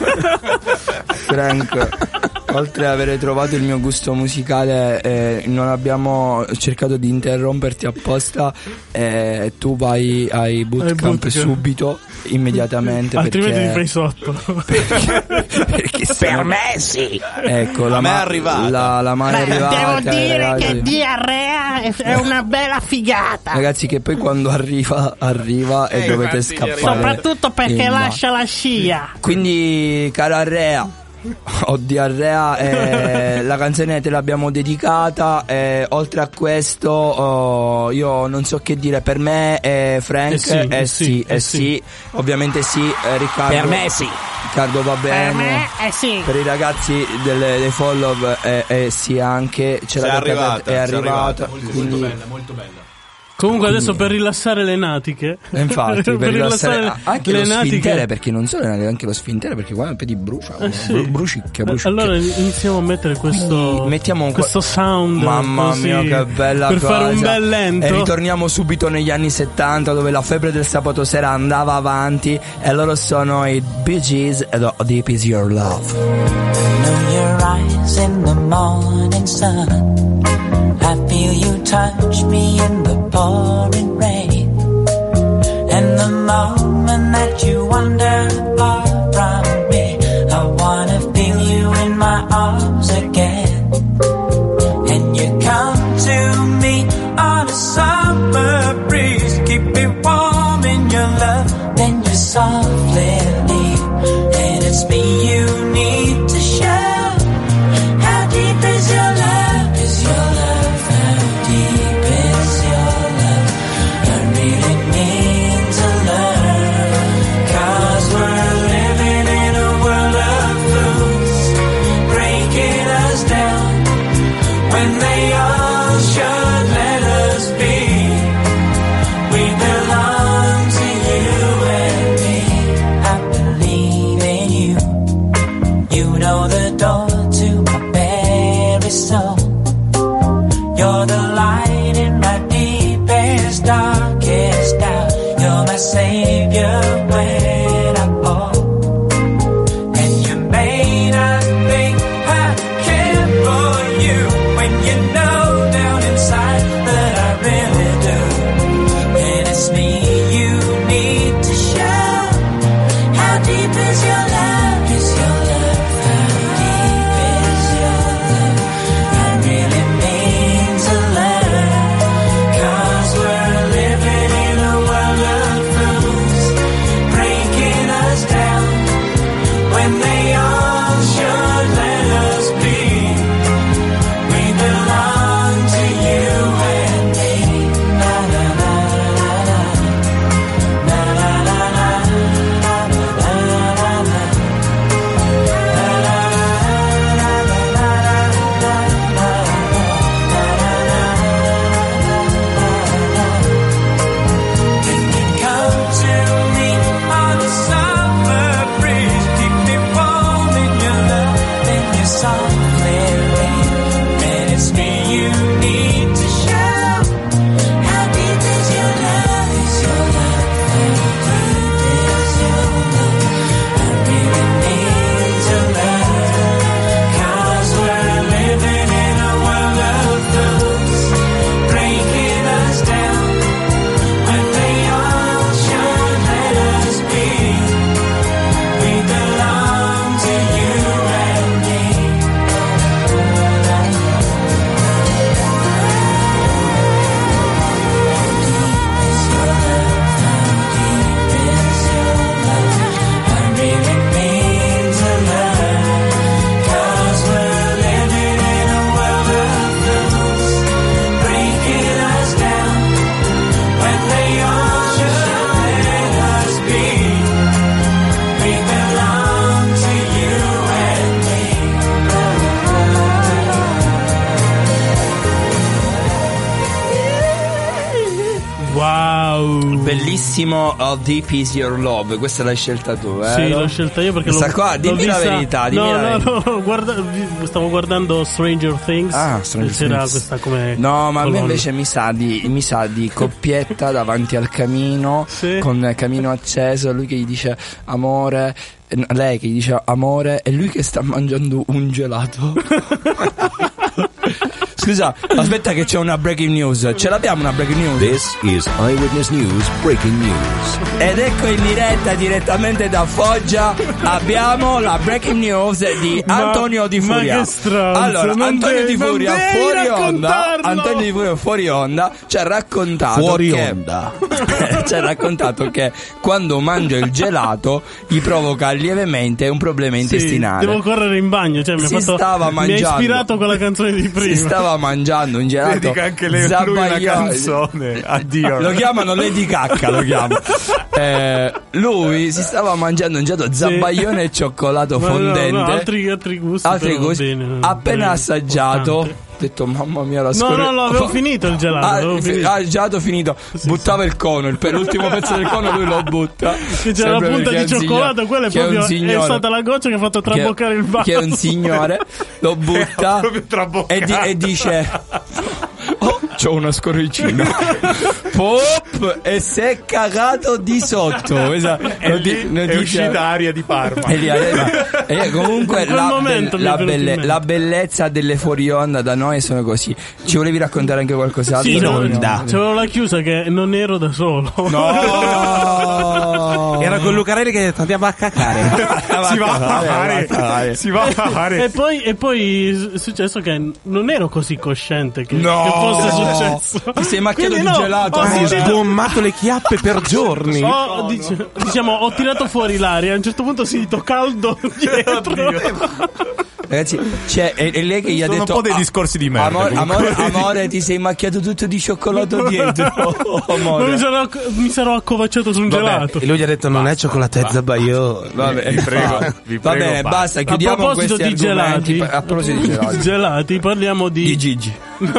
Frank, oltre ad avere trovato il mio gusto musicale, eh, non abbiamo cercato di interromperti apposta, e tu vai ai bootcamp, bootcamp. subito, immediatamente, altrimenti perché, ti fai sotto. perché, perché Per me sì. Ecco, la A me è ma- arrivata. La, la mano è Beh, arrivata. devo dire ragazzi. che diarrea è- è una bella figata. Ragazzi, che poi quando arriva, arriva e Eh, dovete infatti, scappare. Soprattutto perché in lascia la scia. Quindi, cara Arrea, ho diarrea, eh, la canzone te l'abbiamo dedicata, eh, oltre a questo oh, io non so che dire, per me eh, Frank Eh sì, eh eh sì, sì, eh eh sì, sì. ovviamente sì, eh, Riccardo, Per me sì. Riccardo va bene, Per me è sì. per i ragazzi delle, dei follow eh, eh, sì anche, ce È l'avete arrivata, aperta- è c'è arrivata, arrivata. quindi molto bella. Comunque adesso per rilassare le natiche. E infatti per, per rilassare rilassare anche le lo natiche. sfintere, perché non solo le natiche, anche lo sfintere, perché qua poi ti brucia, Eh sì. bru- brucicchia, brucicchia. Allora iniziamo a mettere questo, Quindi mettiamo un questo sound. Mamma così, mia, che bella per cosa. fare un bel lento. E ritorniamo subito negli anni settanta, dove la febbre del sabato sera andava avanti, e loro sono i Bee Gees ed oh, Deep Is Your Love. Know your eyes in the morning sun. I feel you touch me in the pouring rain. And the moment that you wander far from me, I wanna feel you in my arms again. And you come to me on a summer breeze, keep me warm in your love, then you softly leave. And it's me you need to show. How deep is your love? Is your love? How deep is your love? I really need to learn. 'Cause we're living in a world of fools, breaking us down when they all should let us be. We belong to you and me. I believe in you. You know the door to my very soul. You're the light in my deepest, darkest doubt. You're my savior when I fall. And you may not think I care for you, when you know down inside that I really do. And it's me you need to show. How deep is your love? Is your love? How deep is your love? I really mean to learn. 'Cause we're living Wow. Bellissimo. How Deep Is Your Love. Questa l'hai scelta tu, eh? Sì, l'ho scelta io perché questa l'ho, qua, dimmi l'ho la vista... verità, dimmi no, la no, verità. no, guarda, stavo guardando Stranger Things. Ah, Stranger c'era Things. questa come No, ma a me colonna. invece mi sa di mi sa di coppietta davanti al camino, sì. con il camino acceso, lui che gli dice amore, lei che gli dice amore e lui che sta mangiando un gelato. Scusa, aspetta che c'è una breaking news. Ce l'abbiamo una breaking news? This is Eyewitness News Breaking News. Ed ecco in diretta direttamente da Foggia abbiamo la breaking news di Ma- Antonio Di ma Furia. che stronzo, Allora, non Antonio devi- Di non Furia devi fuori onda, raccontarlo! Antonio Di Furia fuori onda ci ha raccontato Fuori che onda. ci ha raccontato che quando mangia il gelato gli provoca lievemente un problema Sì, intestinale. devo correre in bagno, cioè mi ha Si fatto stava mi ha mangiando. ispirato con la canzone di prima. Si stava mangiando un gelato. Dedica anche lei a lui una Zabaglione. canzone. Addio. Lo chiamano Lady Cacca, lo chiamano. Eh, lui si stava mangiando un gelato zabaione e cioccolato Ma no, fondente. no, altri, altri gusti. Altri però va gusti. bene, non- Appena bene, assaggiato, ho importante. detto mamma mia la No, scorre- no, no, avevo finito il gelato. Ah, avevo fi- finito. ah, il gelato finito. Buttava il cono, il pe- l'ultimo pezzo del cono lui lo butta. Che c'era la Sempre punta perché di è un cioccolato, signore- quella è che è un proprio è signore- stata la goccia che ha fatto traboccare il vaso. che è un signore, lo butta e, di- e dice oh, c'ho una scorricina. Pop e si è cagato di sotto. Esatto. E lì è uscita aria di Parma. E lì arriva- e comunque In quel la, momento be- mi è la, venuto in belle- mente. la bellezza delle fuori onda da noi sono così. Ci volevi raccontare anche qualcos'altro? Sì, no, Onda. c'avevo la chiusa che non ero da solo. No! Era con Lucarelli che ha detto andiamo a cacare. Si va a fare. Si va a fare. E poi, e poi è successo che non ero così cosciente che, No! che fosse successo. Ti sei macchiato Quindi di no, gelato. ho Hai sentito- sgommato le chiappe per giorni. ho, dic- diciamo, ho tirato fuori l'aria. A un certo punto sento caldo dietro. Ragazzi, c'è, è, è lei che gli ha Sono detto un po' dei "Ah, discorsi di merda, amore, comunque." amore, amore, ti sei macchiato tutto di cioccolato dietro. Ma Amore. mi sarò, mi sarò accovacciato su un gelato. E lui gli ha detto non è cioccolato zabaione. Vabbè, Vi prego, vi Va prego, bene, basta. basta, A chiudiamo proposito questi di argomenti. gelati, A proposito di gelati. gelati, parliamo di, Di Gigi.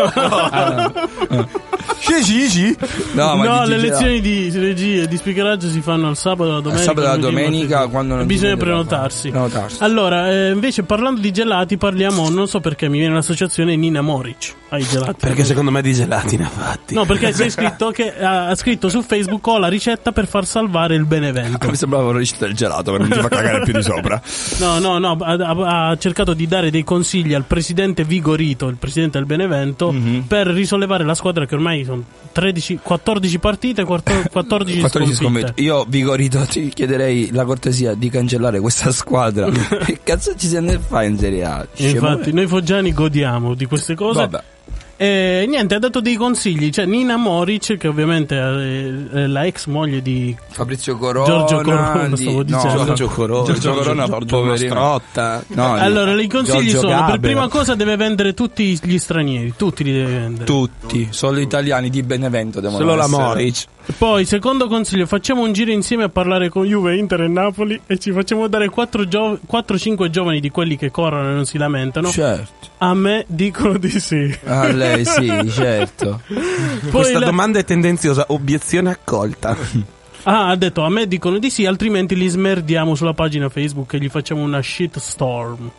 Che Gigi? No, ma no, di le Gigi lezioni di regia e di speakeraggio si fanno al sabato e alla domenica. sabato e alla lunedì, domenica, martedì. quando non bisogna ti viene da prenotarsi. Prenotarsi. Allora, eh, invece parlando di gelati, parliamo, non so perché mi viene l'associazione Nina Moric ai gelati. Perché secondo me di gelati ne ha fatti. No, perché c'è scritto che ha, ha scritto su Facebook ho la ricetta per far salvare il Benevento. Mi sembrava una ricetta del gelato, che non ci fa cagare più di sopra. No, no, no, ha, ha- ha cercato di dare dei consigli al presidente Vigorito, il presidente del Benevento, Mhm. per risollevare la squadra che ormai sono tredici, quattordici partite, quattordici, quattordici quattordici sconfitte. sconfitte. Io, Vigorito, ti chiederei la cortesia di cancellare questa squadra. Che cazzo ci se ne fa in Serie A? Infatti, noi foggiani godiamo di queste cose. Vabbè. E niente, ha dato dei consigli. C'è Nina Moric, che ovviamente è la ex moglie di Fabrizio Corona, Giorgio Corona, di- stavo no, dicendo. Giorgio Corona, Giorgio Corona, Giorgio poverino. Mastrotta. No, Allora, i consigli Giorgio sono: per Gaber. prima cosa deve vendere tutti gli stranieri, tutti li deve vendere. Tutti, solo italiani di Benevento devono Solo la essere. Moric. Poi, secondo consiglio, facciamo un giro insieme a parlare con Juve, Inter e Napoli e ci facciamo dare quattro cinque giovani di quelli che corrono e non si lamentano. Certo. A me dicono di sì. A lei sì, certo. Poi Questa la- domanda è tendenziosa, obiezione accolta. Ah, ha detto a me dicono di sì, altrimenti li smerdiamo sulla pagina Facebook e gli facciamo una shitstorm.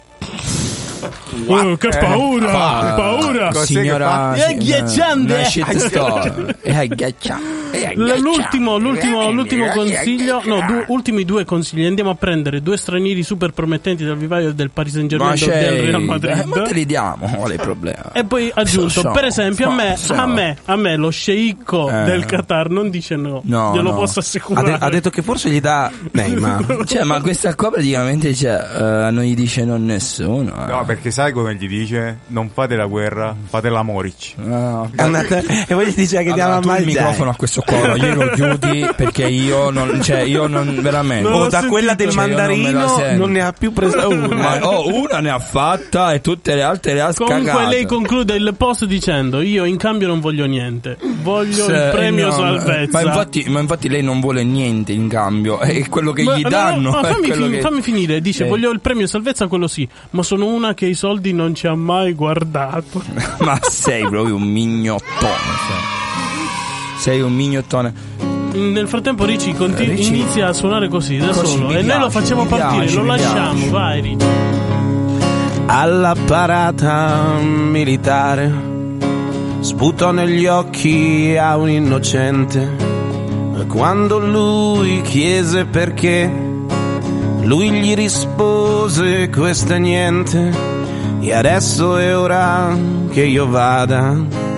Oh, che paura! Eh, che paura! Cos'è Signora, che fa? È ghiacciante! una shitstorm. È ghiaccia- è L- ghiaccia- L'ultimo, l'ultimo, l'ultimo consiglio, no, due, ultimi due consigli. Andiamo a prendere due stranieri super promettenti dal vivaio del Paris Saint Ma Germain o c'è, del Real eh, Madrid. ma te li diamo, qual è il problema? E poi aggiunto, So, per esempio, a me, so. a me, a me lo sceicco Eh. del Qatar non dice no, No, glielo no. posso Ha, assicurare. de- ha detto che forse gli dà Neymar. Cioè, ma questa qua praticamente cioè, eh, non gli dice non nessuno. eh. No, perché sai come gli dice? Non fate la guerra, fate la Moric. No. È andata- e poi gli dice che diamo Allora, a tu il mangiare. microfono a questo cuore, io lo chiudi perché io non, cioè io non veramente. Non O l'ho da quella del Cioè, io non me la mandarino sento. non ne ha più presa una. Ma oh, una ne ha fatta e tutte le altre le ha Comunque scagate. lei conclude il post dicendo io in cambio non voglio niente, voglio Se- il premio no, salvezza. Ma infatti, ma infatti lei non vuole niente in cambio, è quello che Ma- gli no, danno. no, ma è fammi, quello fin- che- fammi finire, dice Eh. voglio il premio salvezza, quello sì, ma sono una che i soldi non ci ha mai guardato. Ma sei proprio un mignottone. Sei. Sei un mignottone. Nel frattempo Ricci, continu- Ricci inizia a suonare così da così, solo mi e piace, noi lo facciamo mi partire, piace, lo mi lasciamo, piace. vai Ricci. Alla parata militare sputò negli occhi a un innocente. Quando lui chiese perché, lui gli rispose questo è niente. E adesso è ora che io vada.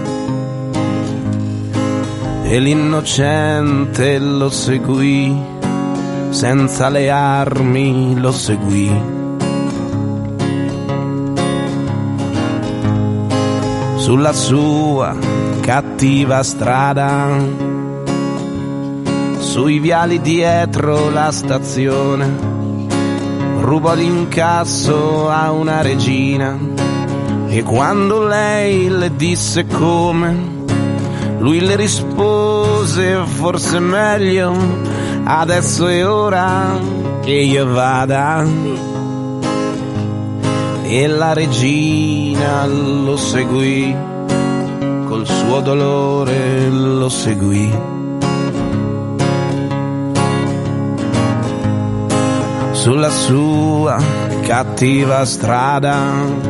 E l'innocente lo seguì, senza le armi lo seguì. Sulla sua cattiva strada, sui viali dietro la stazione, rubò l'incasso a una regina. E quando lei le disse come, lui le rispose forse meglio, adesso è ora che io vada. E la regina lo seguì, col suo dolore lo seguì. Sulla sua cattiva strada,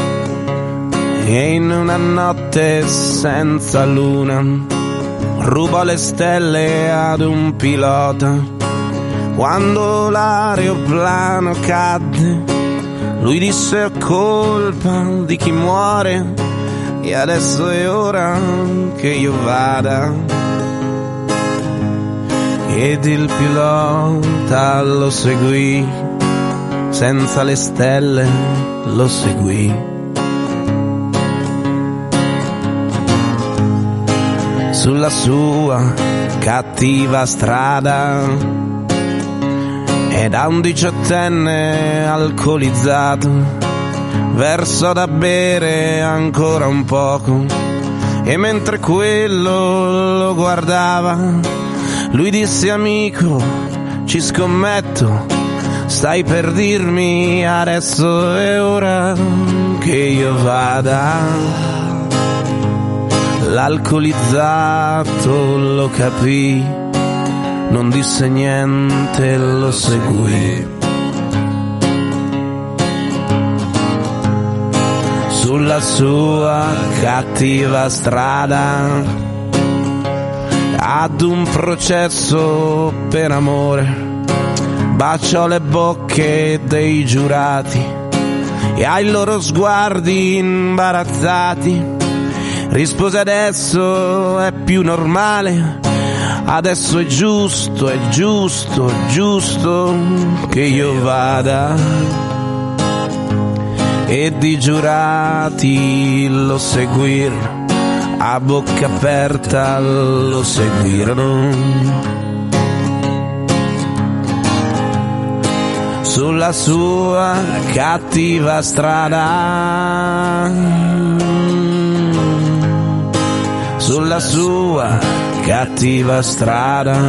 e in una notte senza luna, rubò le stelle ad un pilota. Quando l'aeroplano cadde, lui disse è colpa di chi muore, e adesso è ora che io vada. Ed il pilota lo seguì, senza le stelle lo seguì. Sulla sua cattiva strada, e da un diciottenne alcolizzato versò da bere ancora un poco. E mentre quello lo guardava, lui disse amico, ci scommetto, stai per dirmi adesso è ora che io vada. L'alcolizzato lo capì, non disse niente, lo seguì. Sulla sua cattiva strada, ad un processo per amore, baciò le bocche dei giurati e ai loro sguardi imbarazzati rispose adesso è più normale, adesso è giusto, è giusto, è giusto che io vada. E di giurati lo seguirono, a bocca aperta lo seguirono. Sulla sua cattiva strada, sulla sua cattiva strada.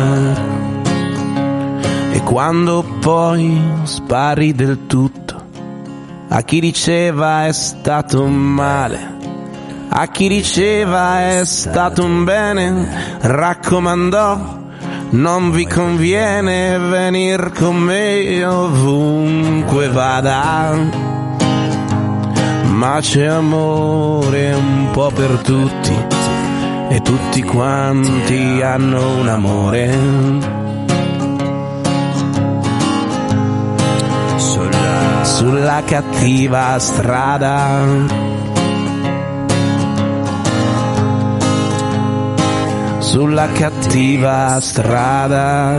E quando poi sparì del tutto, a chi diceva è stato un male, a chi diceva è stato un bene, raccomandò non vi conviene venir con me ovunque vada. Ma c'è amore un po' per tutti, e tutti quanti hanno un amore. Sulla, sulla cattiva strada, sulla cattiva strada.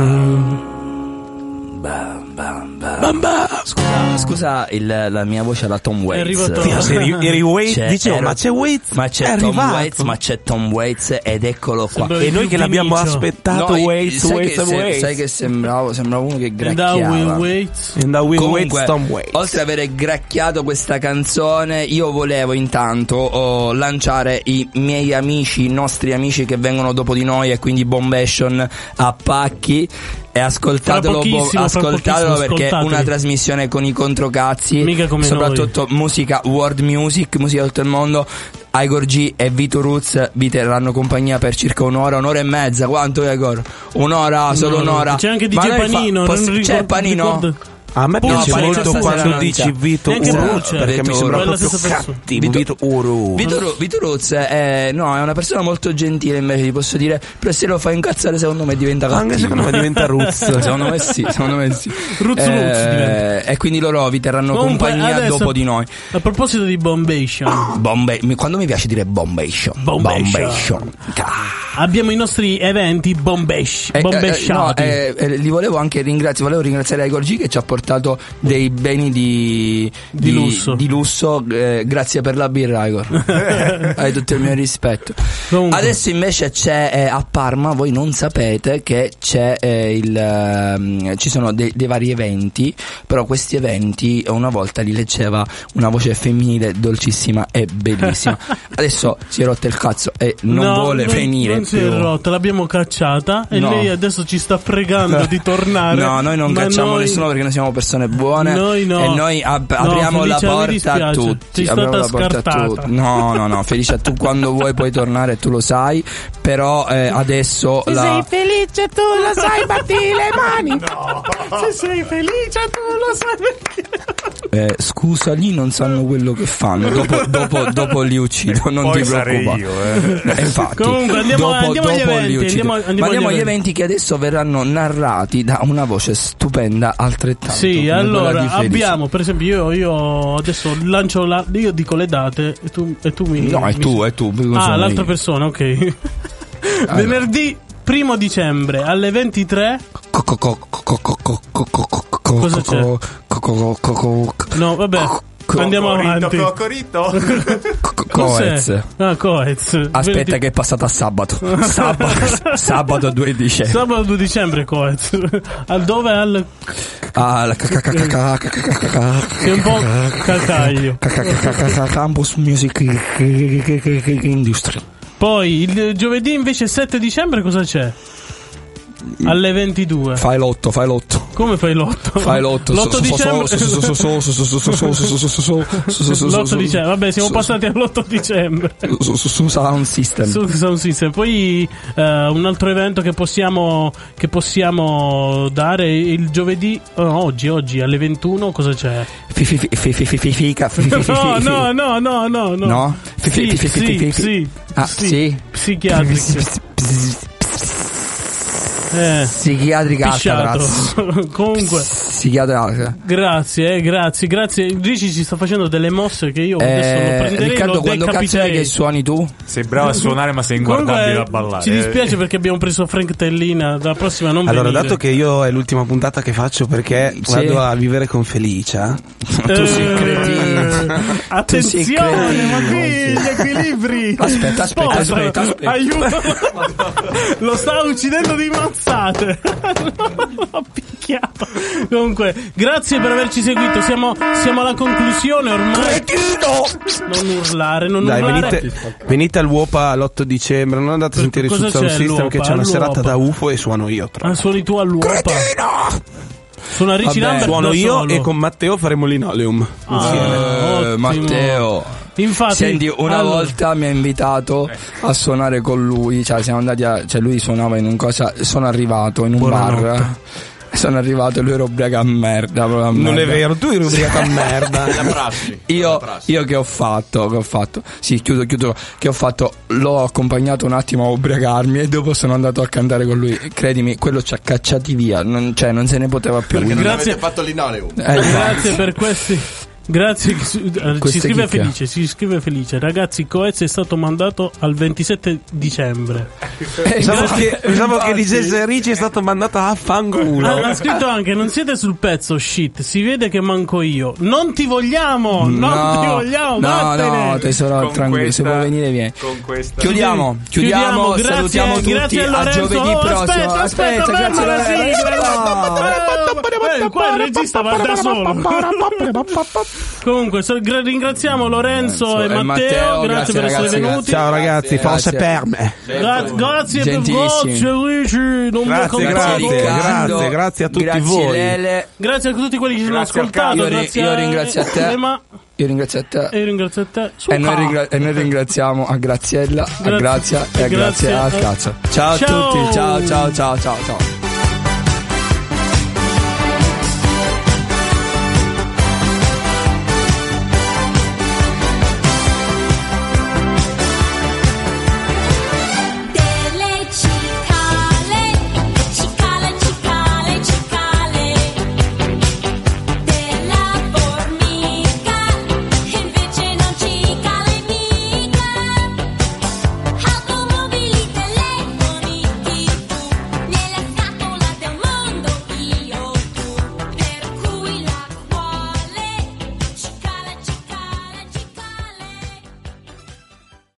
Bam, bam, bam. Bam, bam. Scusa, scusa il, la mia voce alla Tom Waits. Sì, eri, eri Waits, C'è- dicevo, ero- ma c'è Waits, ma c'è è Tom arrivato. Waits, ma c'è Tom Waits ed eccolo qua. Sembra E noi che l'abbiamo aspettato, No, Waits, sai Waits, che, se- Waits. sai che sembrava, sembrava uno che And gracchiava. I will wait. And I will Comunque, wait, Tom Waits. oltre ad avere gracchiato questa canzone, io volevo intanto oh, lanciare i miei amici, i nostri amici che vengono dopo di noi, e quindi Bombation a pacchi. E ascoltatelo, Fra bo- pochissimo, fra ascoltatelo pochissimo, perché è ascoltateli. una trasmissione con i controcazzi, Mica come soprattutto musica, world music, musica di tutto il mondo. Igor G e Vito Ruz vi terranno compagnia per circa un'ora, un'ora e mezza. Quanto, Igor? Un'ora, solo No, un'ora. c'è anche D J Ma noi Panino, fa- non poss- ricordo- c'è Panino? ricordo- A me No, piace Panino molto stasera quando non dici c'è. Vito Neanche Uru, Pulce. perché mi Vito sembra Uru. proprio Quella stessa persona. cattivo. Vito Uru. Vito, Ru- Vito Ruz è, no, è una persona molto gentile, invece ti posso dire, però se lo fa incazzare secondo me diventa cattivo. Anche secondo me diventa Ruz. Secondo me sì, secondo me sì. Ruz Eh, Ruz diventa. E quindi loro vi terranno Comunque, compagnia adesso, dopo di noi. A proposito di Bombation, Bombay, mi- quando mi piace dire Bombation. Bombation. Bombation. abbiamo i nostri eventi Bombash, Eh, eh, no, bombasciati. eh, eh, li volevo anche ringraziare, volevo ringraziare Igor G che ci ha portato dei beni di di, di lusso, di lusso eh, grazie per la birra, Igor. Hai tutto il mio rispetto. Comunque. Adesso invece c'è eh, a Parma, voi non sapete che c'è eh, il eh, ci sono dei, dei vari eventi, però questi eventi una volta li leggeva una voce femminile dolcissima e bellissima. Adesso si è rotto il cazzo e non no, vuole non, venire non più. si è rotta, l'abbiamo cacciata e No. lei adesso ci sta pregando di tornare. No, noi non ma cacciamo noi... nessuno perché noi siamo persone buone. Noi no. E noi ab- No, apriamo Felicia, la mi porta a dispiace. tutti. Sei Apriamo stata la porta a scartata. tutti. No, no, no, Felicia, tu quando vuoi puoi tornare, tu lo sai. Però eh, adesso Se la... sei felice tu lo sai, batti le mani. No. Se sei felice tu lo sai perché. Eh, scusa, lì non sanno quello che fanno. Dopo, dopo, dopo li uccido, non Poi ti sarei preoccupare. io, eh. Eh, infatti, Comunque, andiamo- dopo, andiamo agli dopo li eventi, uccido. andiamo- andiamo Ma agli andiamo agli eventi. eventi che adesso verranno narrati da una voce stupenda altrettanto. Sì, come quella allora di Felice. abbiamo, per esempio, io, io adesso lancio la. Io dico le date e tu, e tu mi. No, è mi- tu, è tu. non Ah, sono l'altra io. persona, ok. Venerdì primo dicembre alle ventitré. Cosa c'è? No, vabbè. Andiamo avanti. Cocorito. Coez. Cos'è? Ah, Coez. Aspetta che è passato a sabato. Sabato, sabato due dicembre. Sabato due dicembre Coez. Al dove? Al. Ah, la Che è un po' cacaglio. Campus Music Industry. Poi il giovedì invece sette dicembre cosa c'è? Alle ventidue. Fai l'otto, fai l'otto. Come fai l'otto? Fai l'otto. L'otto dicembre. L'otto dicembre. Vabbè, siamo passati all'otto dicembre. Su Sound System. Su Sound System. Poi eh, un altro evento che possiamo che possiamo dare il giovedì oh, oggi, oggi alle ventuno cosa c'è? Fica. No, no, no, no, no, no. No? Sì, sì, sì. Ah, sì? Psichiatriche. Eh, Psichiatrica pisciato. Comunque Psichiatrica. grazie, eh, grazie, grazie. Ricci ci sta facendo delle mosse che io adesso lo Eh, prenderei. Riccardo, lo quando cazzo è decapiterei. che suoni tu? Sei bravo a suonare, ma sei inguardabile Comunque, a ballare. ci dispiace perché abbiamo preso Frank Tellina. Dalla prossima non Allora, venire. dato che io è l'ultima puntata che faccio perché Sì. vado a vivere con Felicia. Tu sei Eh, cretino. Attenzione, ma qui gli equilibri. Aspetta, aspetta, Sposta, aspetta, aspetta. Aiuto. Lo sta uccidendo di mazzate. L'ho picchiato. Comunque, grazie per averci seguito. Siamo, siamo alla conclusione ormai. Non urlare, non Dai, urlare. venite, venite al Uopa l'otto dicembre. Non andate a sentire cosa su Sound c'è System all'Uopa? che c'è una All'Uopa? serata da U F O e suono io. Tra Ah, suoni tu all'uopa. Suona Ricci Vabbè, Lambert Suono da io solo. e con Matteo faremo l'Inoleum insieme. Ah, Eh, ottimo. Matteo. Infatti, Senti, una allora- volta mi ha invitato a suonare con lui, cioè siamo andati a, cioè lui suonava in un cosa, sono arrivato in un Buonanotte. bar. Sono arrivato e lui era ubriaco a merda, proprio a Non merda. è vero, tu eri ubriaco a merda. La prassi. Io, La prassi. io che ho fatto, che ho fatto, sì, chiudo, chiudo, che ho fatto, l'ho accompagnato un attimo a ubriacarmi e dopo sono andato a cantare con lui. Credimi, quello ci ha cacciati via, non, cioè non se ne poteva più. Perché non Grazie. avete fatto l'Inoleum. Eh, Grazie per questi. Grazie. eh, Ci Queste scrive chicche. Felice, ci scrive Felice. Ragazzi, Coez è stato mandato al ventisette dicembre. Pensavo che, pensavo che dicesse Ricci è stato mandato a fanculo. Ah, ha scritto anche: non siete sul pezzo, shit. Si vede che manco io. Non ti vogliamo, non No, ti vogliamo. no, vattene. no, tesoro, Con tranquillo, questa- se vuoi venire vieni. Con questa. Chiudiamo, chiudiamo, Chiudiamo, salutiamo grazie, tutti grazie a a Lorenzo. giovedì Oh, prossimo. aspetta, aspetta, ferma grazie la Lorenzo. sigla. Eh, qua il regista va da solo. Comunque, so- gra- ringraziamo Lorenzo, Lorenzo e e Matteo, Matteo, grazie, grazie, per essere ragazzi, venuti. Ciao ragazzi, forse Grazie. per me. Gra- grazie per Gentilissimi. grazie Ricci, non mi Grazie, accontavo. grazie, Riccardo, grazie, grazie a tutti grazie voi. Lele. Grazie a tutti quelli che ci hanno Grazie al ascoltato. Io ri- grazie io ringrazio a te. Emma. Io ringrazio a te. E io ringrazio a te. E noi, ringra- e noi ringraziamo a Graziella, Grazie. a Grazia e a Grazie Grazia a- al cazzo. Ciao, Ciao. a tutti, ciao ciao ciao ciao ciao.